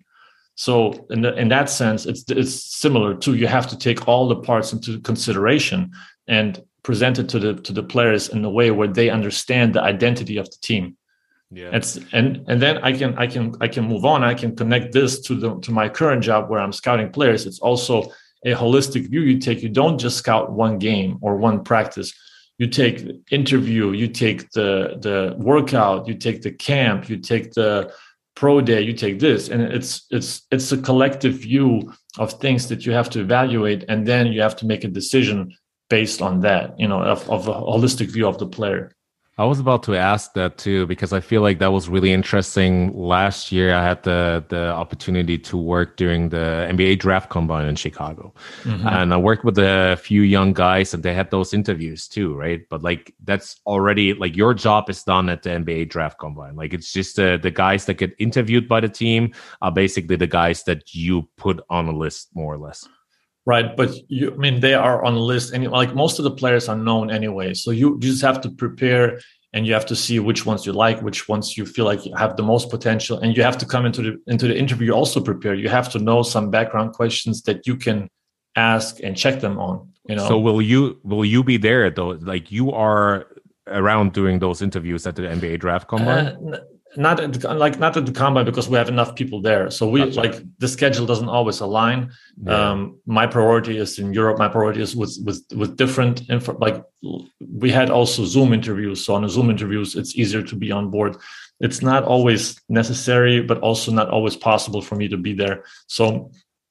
So in, the, in that sense, it's it's similar to, you have to take all the parts into consideration and present it to the to the players in a way where they understand the identity of the team. Yeah. It's and and then I can I can I can move on. I can connect this to the to my current job where I'm scouting players. It's also a holistic view you take. You don't just scout one game or one practice. You take the interview, you take the the workout, you take the camp, you take the pro day, you take this, and it's it's it's a collective view of things that you have to evaluate, and then you have to make a decision based on that, you know, of, of a holistic view of the player. I was about to ask that too, because I feel like that was really interesting. Last year, I had the the opportunity to work during the N B A draft combine in Chicago. Mm-hmm. And I worked with a few young guys, and they had those interviews too, right? But like, that's already, like, your job is done at the N B A draft combine. Like, it's just the, the guys that get interviewed by the team are basically the guys that you put on a list, more or less. Right, but you, I mean, they are on the list, and like, most of the players are known anyway. So you, you just have to prepare, and you have to see which ones you like, which ones you feel like you have the most potential, and you have to come into the into the interview also prepared. You have to know some background questions that you can ask and check them on. You know. So will you will you be there though? Like, you are around doing those interviews at the N B A draft combine? Uh, Not at the, like not at the combine, because we have enough people there. So we Gotcha. like the schedule doesn't always align. Yeah. Um, my priority is in Europe. My priority is with with with different info. Like, we had also Zoom interviews. So on the Zoom interviews, it's easier to be on board. It's not always necessary, but also not always possible for me to be there. So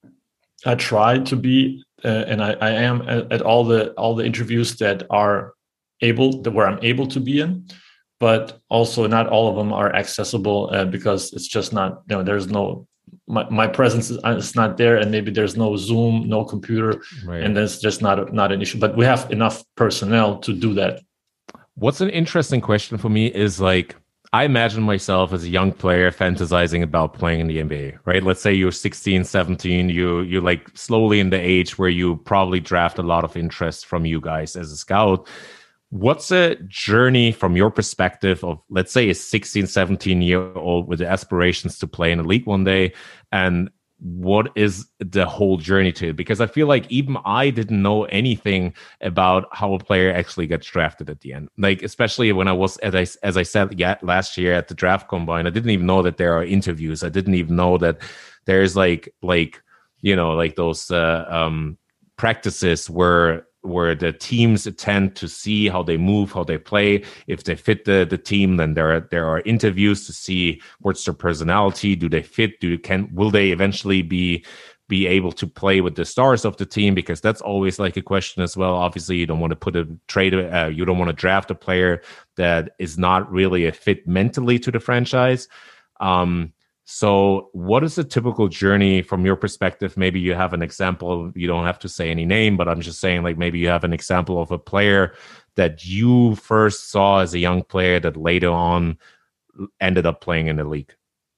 I try to be, uh, and I, I am at, at all the all the interviews that are able, that where I'm able to be in. But also not all of them are accessible uh, because it's just not, you know, there's no, my, my presence is it's not there, and maybe there's no Zoom, no computer, right. And that's just not, a, not an issue. But we have enough personnel to do that. What's an interesting question for me is, like, I imagine myself as a young player fantasizing about playing in the N B A, right? Let's say you're sixteen, seventeen, you, you're like slowly in the age where you probably draft a lot of interest from you guys as a scout. What's a journey from your perspective of, let's say, a sixteen, seventeen year old with the aspirations to play in the league one day? And what is the whole journey to it? Because I feel like even I didn't know anything about how a player actually gets drafted at the end. Like, especially when I was, as I, as I said yeah, last year at the draft combine, I didn't even know that there are interviews. I didn't even know that there's like, like, you know, like those uh, um, practices where where the teams attend to see how they move, how they play. If they fit the, the team, then there are, there are interviews to see what's their personality. Do they fit? Do can will they eventually be be able to play with the stars of the team? Because that's always like a question as well. Obviously, you don't want to put a trade. Uh, you don't want to draft a player that is not really a fit mentally to the franchise. Um, So what is a typical journey from your perspective? Maybe you have an example. You don't have to say any name, but I'm just saying, like, maybe you have an example of a player that you first saw as a young player that later on ended up playing in the league.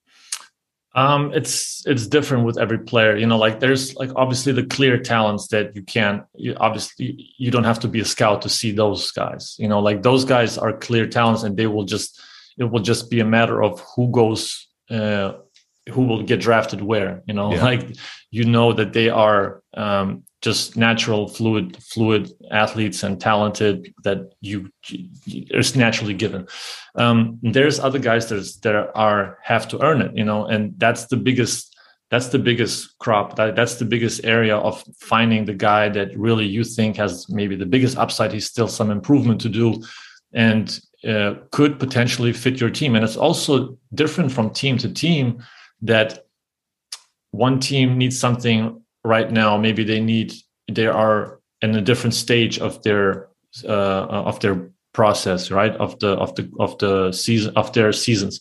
Um, it's it's different with every player. You know, like there's like obviously the clear talents that you can't. You, obviously, you don't have to be a scout to see those guys. You know, like those guys are clear talents, and they will just it will just be a matter of who goes. Uh, who will get drafted where, you know, yeah. like, you know, that they are um, just natural, fluid, fluid athletes and talented that you, it's naturally given. Um, there's other guys that, that are, have to earn it, you know, and that's the biggest, that's the biggest crop. That, that's the biggest area of finding the guy that really you think has maybe the biggest upside. He's still some improvement to do. And Uh, could potentially fit your team. And it's also different from team to team, that one team needs something right now. Maybe they need, they are in a different stage of their, uh, of their process, right? Of the, of the, of the season, of their seasons.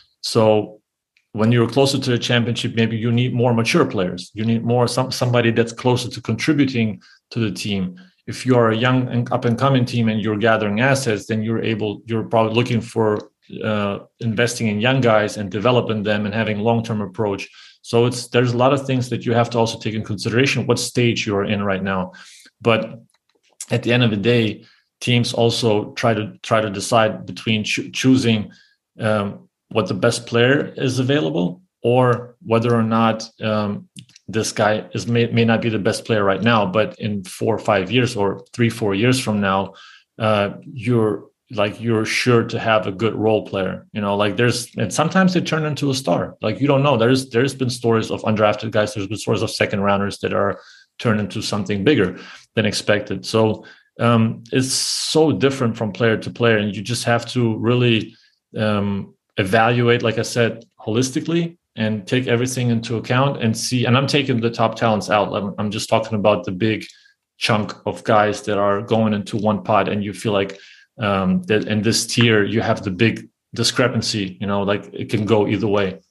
So when you're closer to the championship, maybe you need more mature players. You need more, some, somebody that's closer to contributing to the team. If you are a young and up and coming team and you're gathering assets, then you're able, you're probably looking for uh, investing in young guys and developing them and having long-term approach. So it's, there's a lot of things that you have to also take in consideration, what stage you're in right now. But at the end of the day, teams also try to try to decide between cho- choosing um, what the best player is available, or whether or not um, this guy is may, may not be the best player right now, but in four or five years or three, four years from now, uh, you're like, you're sure to have a good role player, you know, like there's, and sometimes they turn into a star. Like, you don't know, there's, there's been stories of undrafted guys. There's been stories of second rounders that are turned into something bigger than expected. So um, it's so different from player to player. And you just have to really um, evaluate, like I said, holistically, and take everything into account and see. And I'm taking the top talents out. I'm, I'm just talking about the big chunk of guys that are going into one pot, and you feel like um, that in this tier you have the big discrepancy. You know, like it can go either way.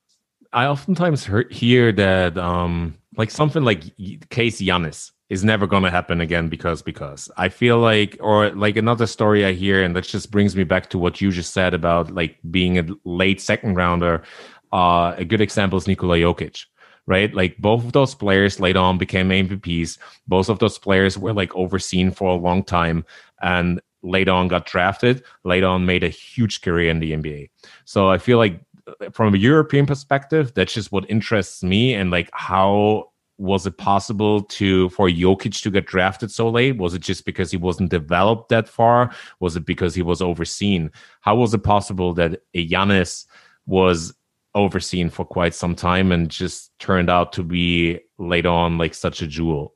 I oftentimes hear, hear that um, like something like case Giannis is never going to happen again because because I feel like, or like another story I hear, and that just brings me back to what you just said about like being a late second rounder. Uh, a good example is Nikola Jokic, right? Like both of those players later on became M V Ps. Both of those players were like overseen for a long time, and later on got drafted, later on made a huge career in the N B A. So I feel like from a European perspective, that's just what interests me. And like, how was it possible to for Jokic to get drafted so late? Was it just because he wasn't developed that far? Was it because he was overseen? How was it possible that a Giannis was overseen for quite some time and just turned out to be later on like such a jewel?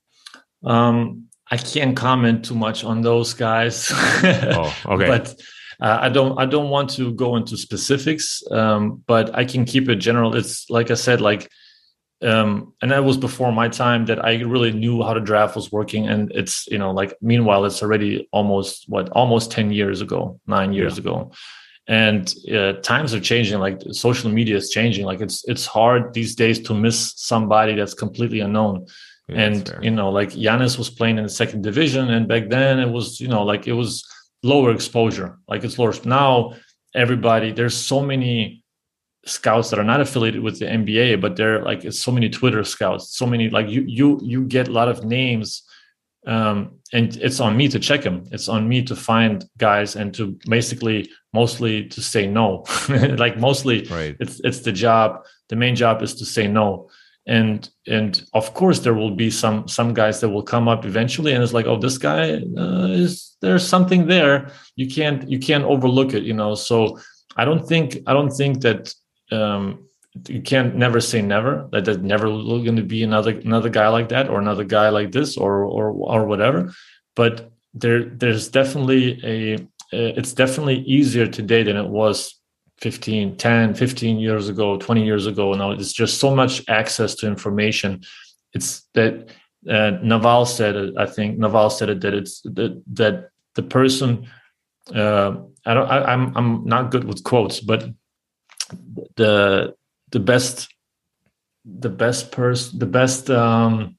Um, I can't comment too much on those guys. Oh, okay. But uh, I don't I don't want to go into specifics, um, but I can keep it general. It's like I said, like, um, and that was before my time that I really knew how the draft was working. And it's, you know, like, meanwhile, it's already almost, what, almost ten years ago, nine years yeah. ago. And uh, times are changing. Like social media is changing. Like it's it's hard these days to miss somebody that's completely unknown. Yeah, and you know, like Giannis was playing in the second division, and back then it was, you know, like it was lower exposure. Like it's lower. Now everybody, there's so many scouts that are not affiliated with the N B A, but they're like, it's so many Twitter scouts, so many, like you you you get a lot of names Um, and it's on me to check him. It's on me to find guys and to basically mostly to say no. Like mostly Right. it's it's the job. The main job is to say no. And and of course there will be some some guys that will come up eventually, and it's like, oh, this guy uh, is there's something there. You can't you can't overlook it, you know. So I don't think I don't think that um, you can't never say never. That there's never going to be another another guy like that or another guy like this or or or whatever. But there there's definitely a it's definitely easier today than it was fifteen, ten, fifteen years ago, twenty years ago. Now it's just so much access to information. It's that uh, Naval said it, I think Naval said it that it's that that the person uh, I don't I, I'm I'm not good with quotes, but the the best the best person the best um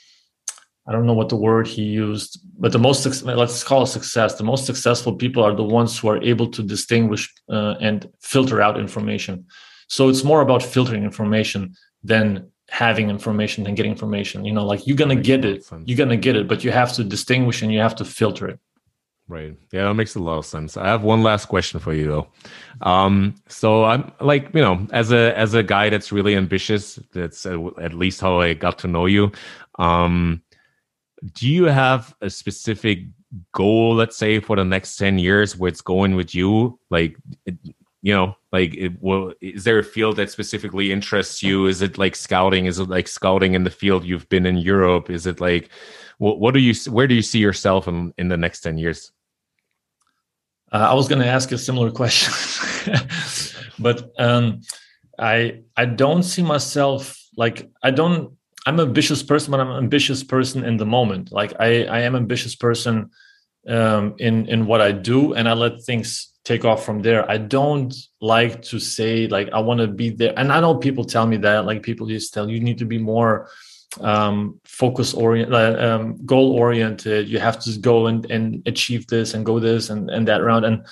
I don't know what the word he used, but the most, let's call it success. The most successful people are the ones who are able to distinguish uh, and filter out information. So it's more about filtering information than having information and getting information. You know, like you're going to get it, you're going to get it, but you have to distinguish and you have to filter it. Right. Yeah, that makes a lot of sense. I have one last question for you though. Um, so I'm like, you know, as a as a guy that's really ambitious, that's uh, at least how I got to know you. Um, do you have a specific goal, let's say, for the next ten years where it's going with you? Like, it, you know, like, it will, is there a field that specifically interests you? Is it like scouting? Is it like scouting in the field you've been in Europe? Is it like, what, what do you, where do you see yourself in, in the next ten years? Uh, I was going to ask a similar question, but um, I, I don't see myself like, I don't, I'm an ambitious person, but I'm an ambitious person in the moment. Like I, I am an ambitious person um, in, in what I do, and I let things take off from there. I don't like to say like, I want to be there. And I know people tell me that, like people just tell you need to be more um, focus oriented, um, goal oriented. You have to go and, and achieve this and go this and, and that route. And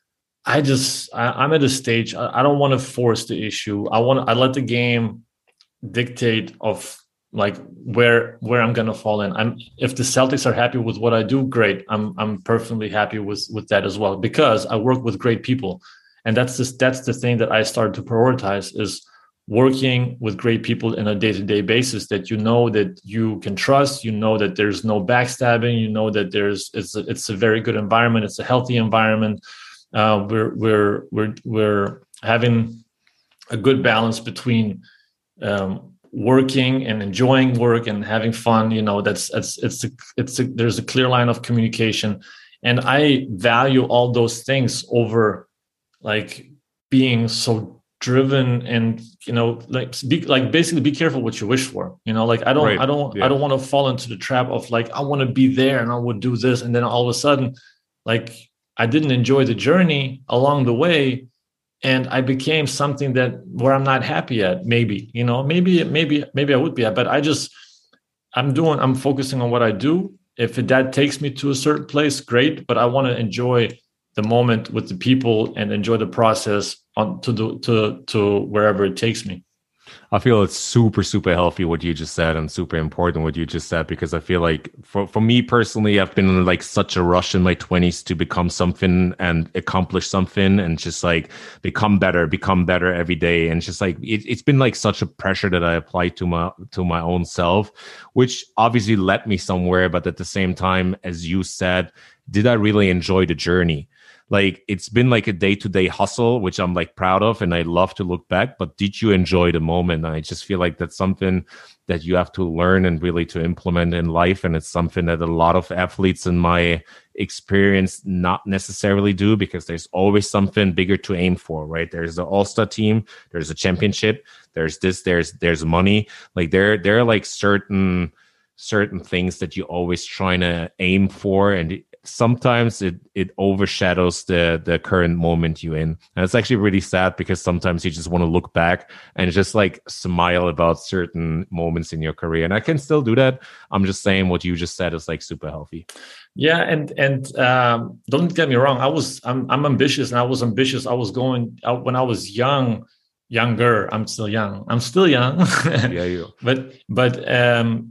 I just, I, I'm at a stage, I, I don't want to force the issue. I want, I let the game dictate of like where where I'm gonna fall in. I'm if the Celtics are happy with what I do, great. I'm I'm perfectly happy with with that as well, because I work with great people, and that's just that's the thing that I started to prioritize is working with great people in a day-to-day basis that you know that you can trust. You know that there's no backstabbing. You know that there's it's a, it's a very good environment. It's a healthy environment. Uh, we're we're we're we're having a good balance between um, working and enjoying work and having fun. You know, that's that's it's a, it's a, there's a clear line of communication, and I value all those things over like being so driven and, you know, like be like basically be careful what you wish for. You know, like I don't Right. I don't Yeah. I don't want to fall into the trap of like I want to be there and I would do this, and then all of a sudden like I didn't enjoy the journey along the way. And I became something that where I'm not happy at, maybe, you know, maybe, maybe, maybe I would be at, but I just, I'm doing, I'm focusing on what I do. If it, that takes me to a certain place, great. But I want to enjoy the moment with the people and enjoy the process on to the, to, to wherever it takes me. I feel it's super, super healthy what you just said, and super important what you just said, because I feel like for, for me personally, I've been in like such a rush in my twenties to become something and accomplish something and just like become better, become better every day. And just like, it, it's been like such a pressure that I apply to my, to my own self, which obviously led me somewhere. But at the same time, as you said, did I really enjoy the journey? Like, it's been like a day-to-day hustle, which I'm like proud of, and I love to look back, but did you enjoy the moment? And I just feel like that's something that you have to learn and really to implement in life. And it's something that a lot of athletes in my experience not necessarily do, because there's always something bigger to aim for, right? There's the all-star team, there's a championship, there's this, there's there's money. Like there, there are like certain certain things that you always trying to aim for, and sometimes it it overshadows the the current moment you're in. And it's actually really sad, because sometimes you just want to look back and just like smile about certain moments in your career. And I can still do that. I'm just saying what you just said is like super healthy. Yeah, and and um, don't get me wrong. I was I'm I'm ambitious, and I was ambitious. I was going out when I was young, younger. I'm still young. I'm still young. Yeah, you. But but um,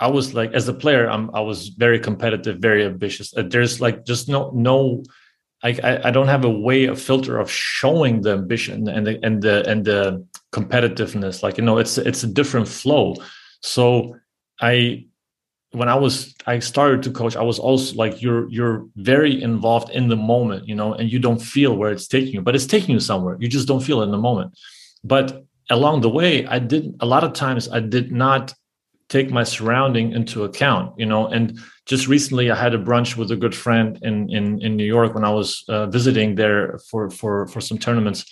I was like, as a player, I'm, I was very competitive, very ambitious. Uh, there's like just no, no, I, I don't have a way, a filter of showing the ambition and the, and the, and the competitiveness. Like, you know, it's, it's a different flow. So I, when I was, I started to coach, I was also like, you're, you're very involved in the moment, you know, and you don't feel where it's taking you, but it's taking you somewhere. You just don't feel it in the moment. But along the way, I did, a lot of times I did not take my surrounding into account, you know, and just recently I had a brunch with a good friend in, in, in New York when I was uh, visiting there for, for, for some tournaments.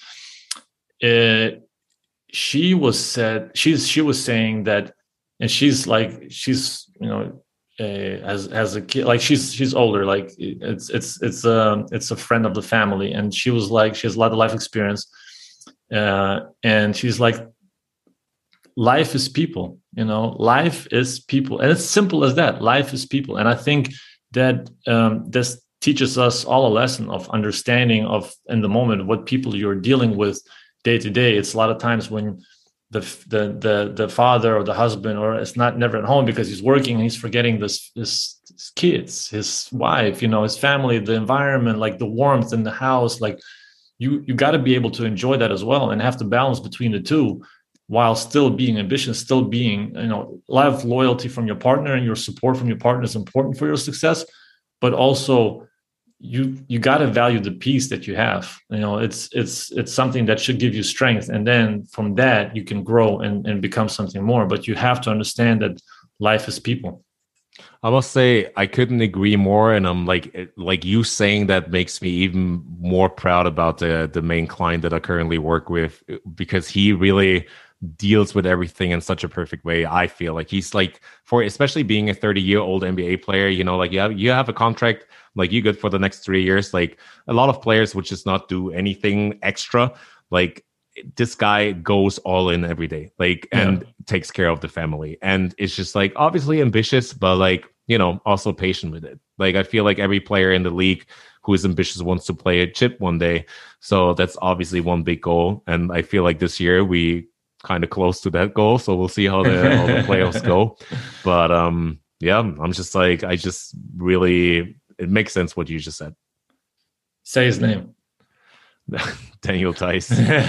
Uh, she was said, she's, she was saying that, and she's like, she's, you know, uh, as, as a kid, like she's, she's older, like it's, it's, it's, um, it's a friend of the family. And she was like, she has a lot of life experience. Uh, and she's like, life is people, you know, life is people. And it's simple as that. Life is people. And I think that um, this teaches us all a lesson of understanding of in the moment, what people you're dealing with day to day. It's a lot of times when the, the, the, the father or the husband, or it's not never at home because he's working and he's forgetting this, his, his kids, his wife, you know, his family, the environment, like the warmth in the house, like you, you got to be able to enjoy that as well and have to balance between the two, while still being ambitious, still being, you know, a lot of loyalty from your partner, and your support from your partner is important for your success. But also, you you got to value the peace that you have. You know, it's it's it's something that should give you strength, and then from that you can grow and, and become something more. But you have to understand that life is people. I must say I couldn't agree more, and I'm like like you saying that makes me even more proud about the the main client that I currently work with, because he really deals with everything in such a perfect way. I feel like he's like, for especially being a thirty year old N B A player, you know, like you have, you have a contract, like you good for the next three years. Like a lot of players would just not do anything extra. Like this guy goes all in every day, like, and yeah. takes care of the family. And it's just like, obviously ambitious, but like, you know, also patient with it. Like, I feel like every player in the league who is ambitious wants to play a chip one day. So that's obviously one big goal. And I feel like this year we kind of close to that goal, so we'll see how the how the playoffs go. But um yeah, I'm just like, I just really, it makes sense what you just said. Say his name. Daniel Theis.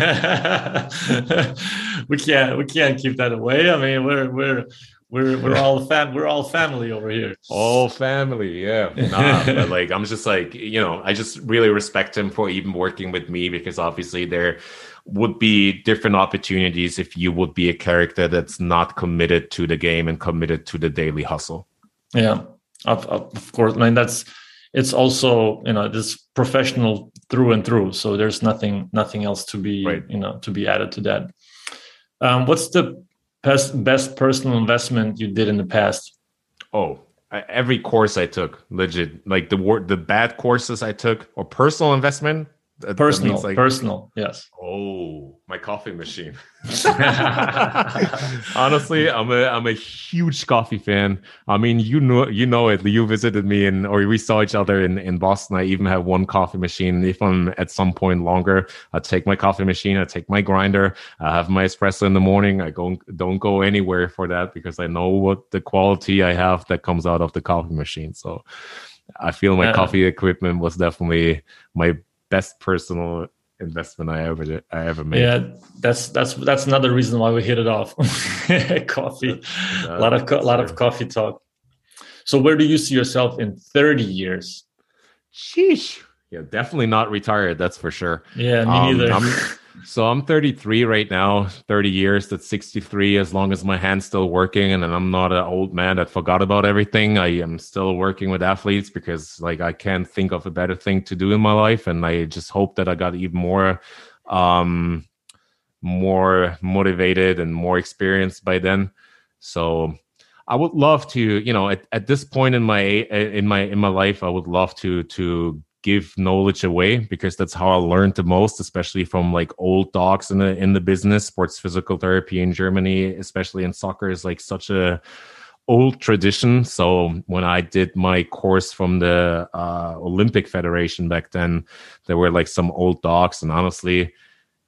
we can't we can't keep that away. I mean, we're we're we're we're all fam we're all family over here. All family, yeah. Nah, but like, I'm just like, you know, I just really respect him for even working with me, because obviously there would be different opportunities if you would be a character that's not committed to the game and committed to the daily hustle. Yeah, of, of course. I mean, that's, it's also, you know, this professional through and through. So there's nothing, nothing else to be, right. you know, to be added to that. Um, what's the best, best personal investment you did in the past? Oh, every course I took, legit, like the word, the bad courses I took, or personal investment. That, personal, that like, personal, yes. Oh, my coffee machine. Honestly, I'm a I'm a huge coffee fan. I mean, you know, you know it. You visited me, and or we saw each other in, in Boston. I even have one coffee machine. If I'm at some point longer, I take my coffee machine. I take my grinder. I have my espresso in the morning. I go don't go anywhere for that, because I know what the quality I have that comes out of the coffee machine. So I feel my uh, coffee equipment was definitely my best personal investment I ever did, I ever made. Yeah, that's that's that's another reason why we hit it off. Coffee, that, a lot of co- a lot of coffee talk. So, where do you see yourself in thirty years? Sheesh. Yeah, definitely not retired. That's for sure. Yeah, me um, neither. I'm, so I'm thirty-three right now. thirty years. That's sixty-three. As long as my hand's still working, and I'm not an old man that forgot about everything. I am still working with athletes, because like I can't think of a better thing to do in my life, and I just hope that I got even more, um, more motivated and more experienced by then. So I would love to, you know, at, at this point in my in my in my life, I would love to to. give knowledge away, because that's how I learned the most, especially from like old dogs in the in the business. Sports physical therapy in Germany, especially in soccer, is like such a old tradition. So when I did my course from the uh, Olympic Federation back then, there were like some old dogs, and honestly,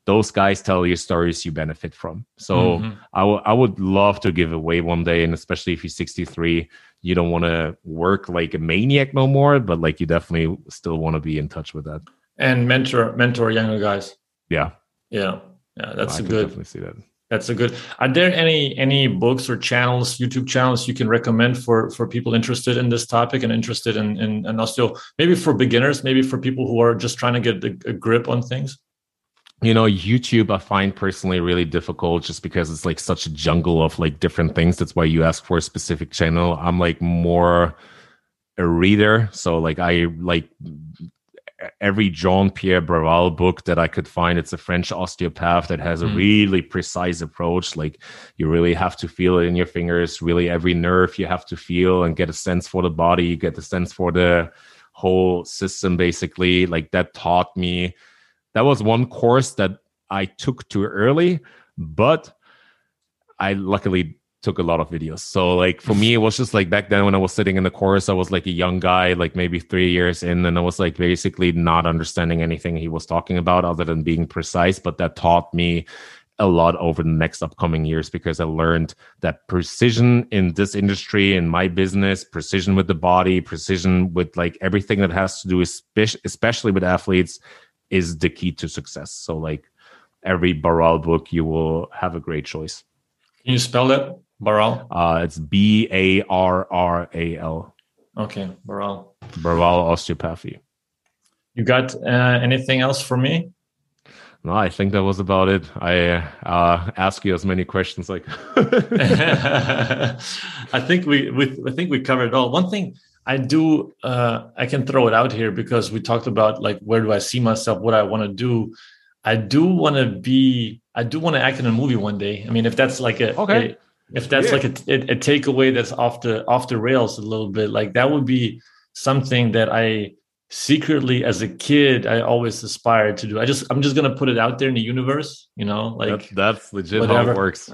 those guys tell you stories you benefit from. So Mm-hmm. I, w- I would love to give away one day, and especially if you're sixty-three, you don't want to work like a maniac no more, but like you definitely still want to be in touch with that. And mentor mentor younger guys. Yeah. Yeah. Yeah. That's I a could good. definitely see that. That's a good. Are there any any books or channels, YouTube channels you can recommend for for people interested in this topic and interested in in, in osteo? Maybe for beginners, maybe for people who are just trying to get a, a grip on things. You know, YouTube I find personally really difficult just because it's like such a jungle of like different things. That's why you ask for a specific channel. I'm like more a reader, so like I like every Jean-Pierre Barral book that I could find. It's a French osteopath that has a mm. really precise approach. Like you really have to feel it in your fingers, really every nerve you have to feel and get a sense for the body. You get the sense for the whole system, basically. Like that taught me. That was one course that I took too early, but I luckily took a lot of videos. So like for me, it was just like back then when I was sitting in the course, I was like a young guy, like maybe three years in, and I was like basically not understanding anything he was talking about other than being precise. But that taught me a lot over the next upcoming years, because I learned that precision in this industry, in my business, precision with the body, precision with like everything that has to do, especially with athletes, is the key to success. So like every Barral book, you will have a great choice. Can you spell that? Barral? Uh, it's B A R R A L. Okay, Barral. Barral Osteopathy. You got uh, anything else for me? No, I think that was about it. I uh, ask you as many questions like. I think we, we I think we covered it all. One thing I do, uh, I can throw it out here because we talked about like where do I see myself, what I want to do. I do want to be. I do want to act in a movie one day. I mean, if that's like a okay. A, if that's yeah. like a, a, a takeaway that's off the off the rails a little bit, like that would be something that I secretly, as a kid, I always aspired to do. I just, I'm just gonna put it out there in the universe, you know, like that's, that's legit whatever. How it works.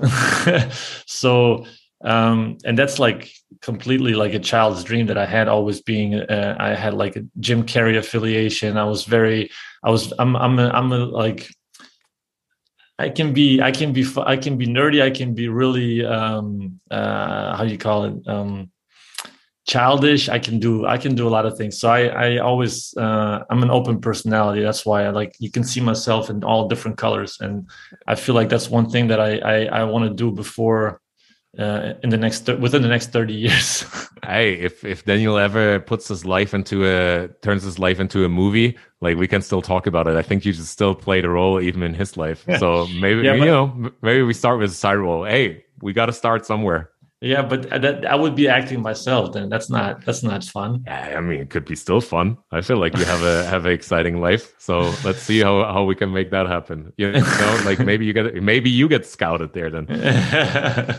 So, um, and that's like completely like a child's dream that I had always being. Uh, I had like a Jim Carrey affiliation. I was very, I was, I'm, I'm, a, I'm a, like. I can be, I can be, I can be nerdy. I can be really, um, uh, how do you call it, um, childish. I can do, I can do a lot of things. So I, I always, uh, I'm an open personality. That's why I like. You can see myself in all different colors, and I feel like that's one thing that I, I, I want to do before, uh, in the next, within the next thirty years. Hey, if if Daniel ever puts his life into a, turns his life into a movie, like we can still talk about it. I think you should still play the role even in his life. Yeah. So maybe, yeah, but, you know, maybe we start with a side role. Hey, we got to start somewhere. Yeah, but that I would be acting myself. Then that's not that's not fun. Yeah, I mean, it could be still fun. I feel like you have a have an exciting life. So let's see how, how we can make that happen. You know, like maybe you get maybe you get scouted there then.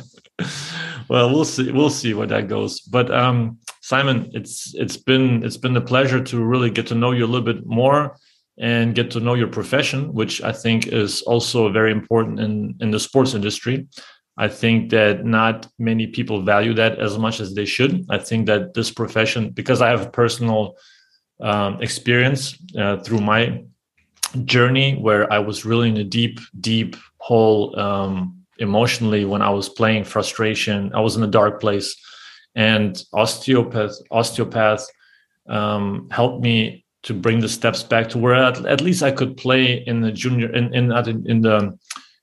Well, we'll see. We'll see where that goes. But um, Simon, it's it's been it's been a pleasure to really get to know you a little bit more and get to know your profession, which I think is also very important in in the sports industry. I think that not many people value that as much as they should. I think that this profession, because I have personal um, experience uh, through my journey where I was really in a deep, deep hole um, emotionally when I was playing frustration. I was in a dark place, and osteopath, osteopath um, helped me to bring the steps back to where at, at least I could play in the junior, in in, in the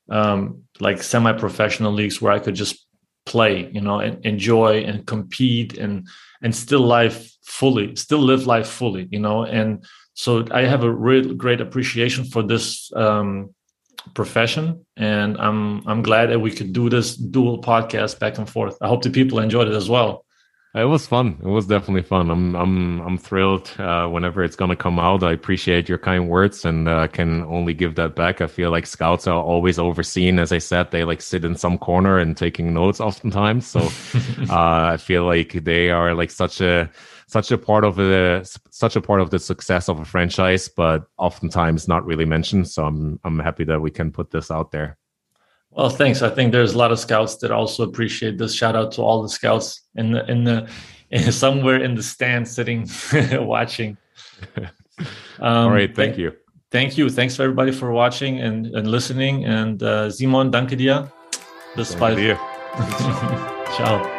um, like semi-professional leagues where I could just play, you know, and enjoy and compete and and still life fully, still live life fully, you know. And so I have a real great appreciation for this um, profession, and I'm I'm glad that we could do this dual podcast back and forth. I hope the people enjoyed it as well. It was fun. It was definitely fun. I'm I'm I'm thrilled uh, whenever it's gonna come out. I appreciate your kind words, and uh, can only give that back. I feel like scouts are always overseen. As I said, they like sit in some corner and taking notes oftentimes. So uh, I feel like they are like such a such a part of the such a part of the success of a franchise, but oftentimes not really mentioned. So I'm I'm happy that we can put this out there. Well, thanks. I think there's a lot of scouts that also appreciate this. Shout out to all the scouts in the in the in somewhere in the stand sitting watching. Um, all right, thank th- you. Thank you. Thanks for everybody for watching and, and listening. And uh, Simon, danke dir. Bis bald. Ciao.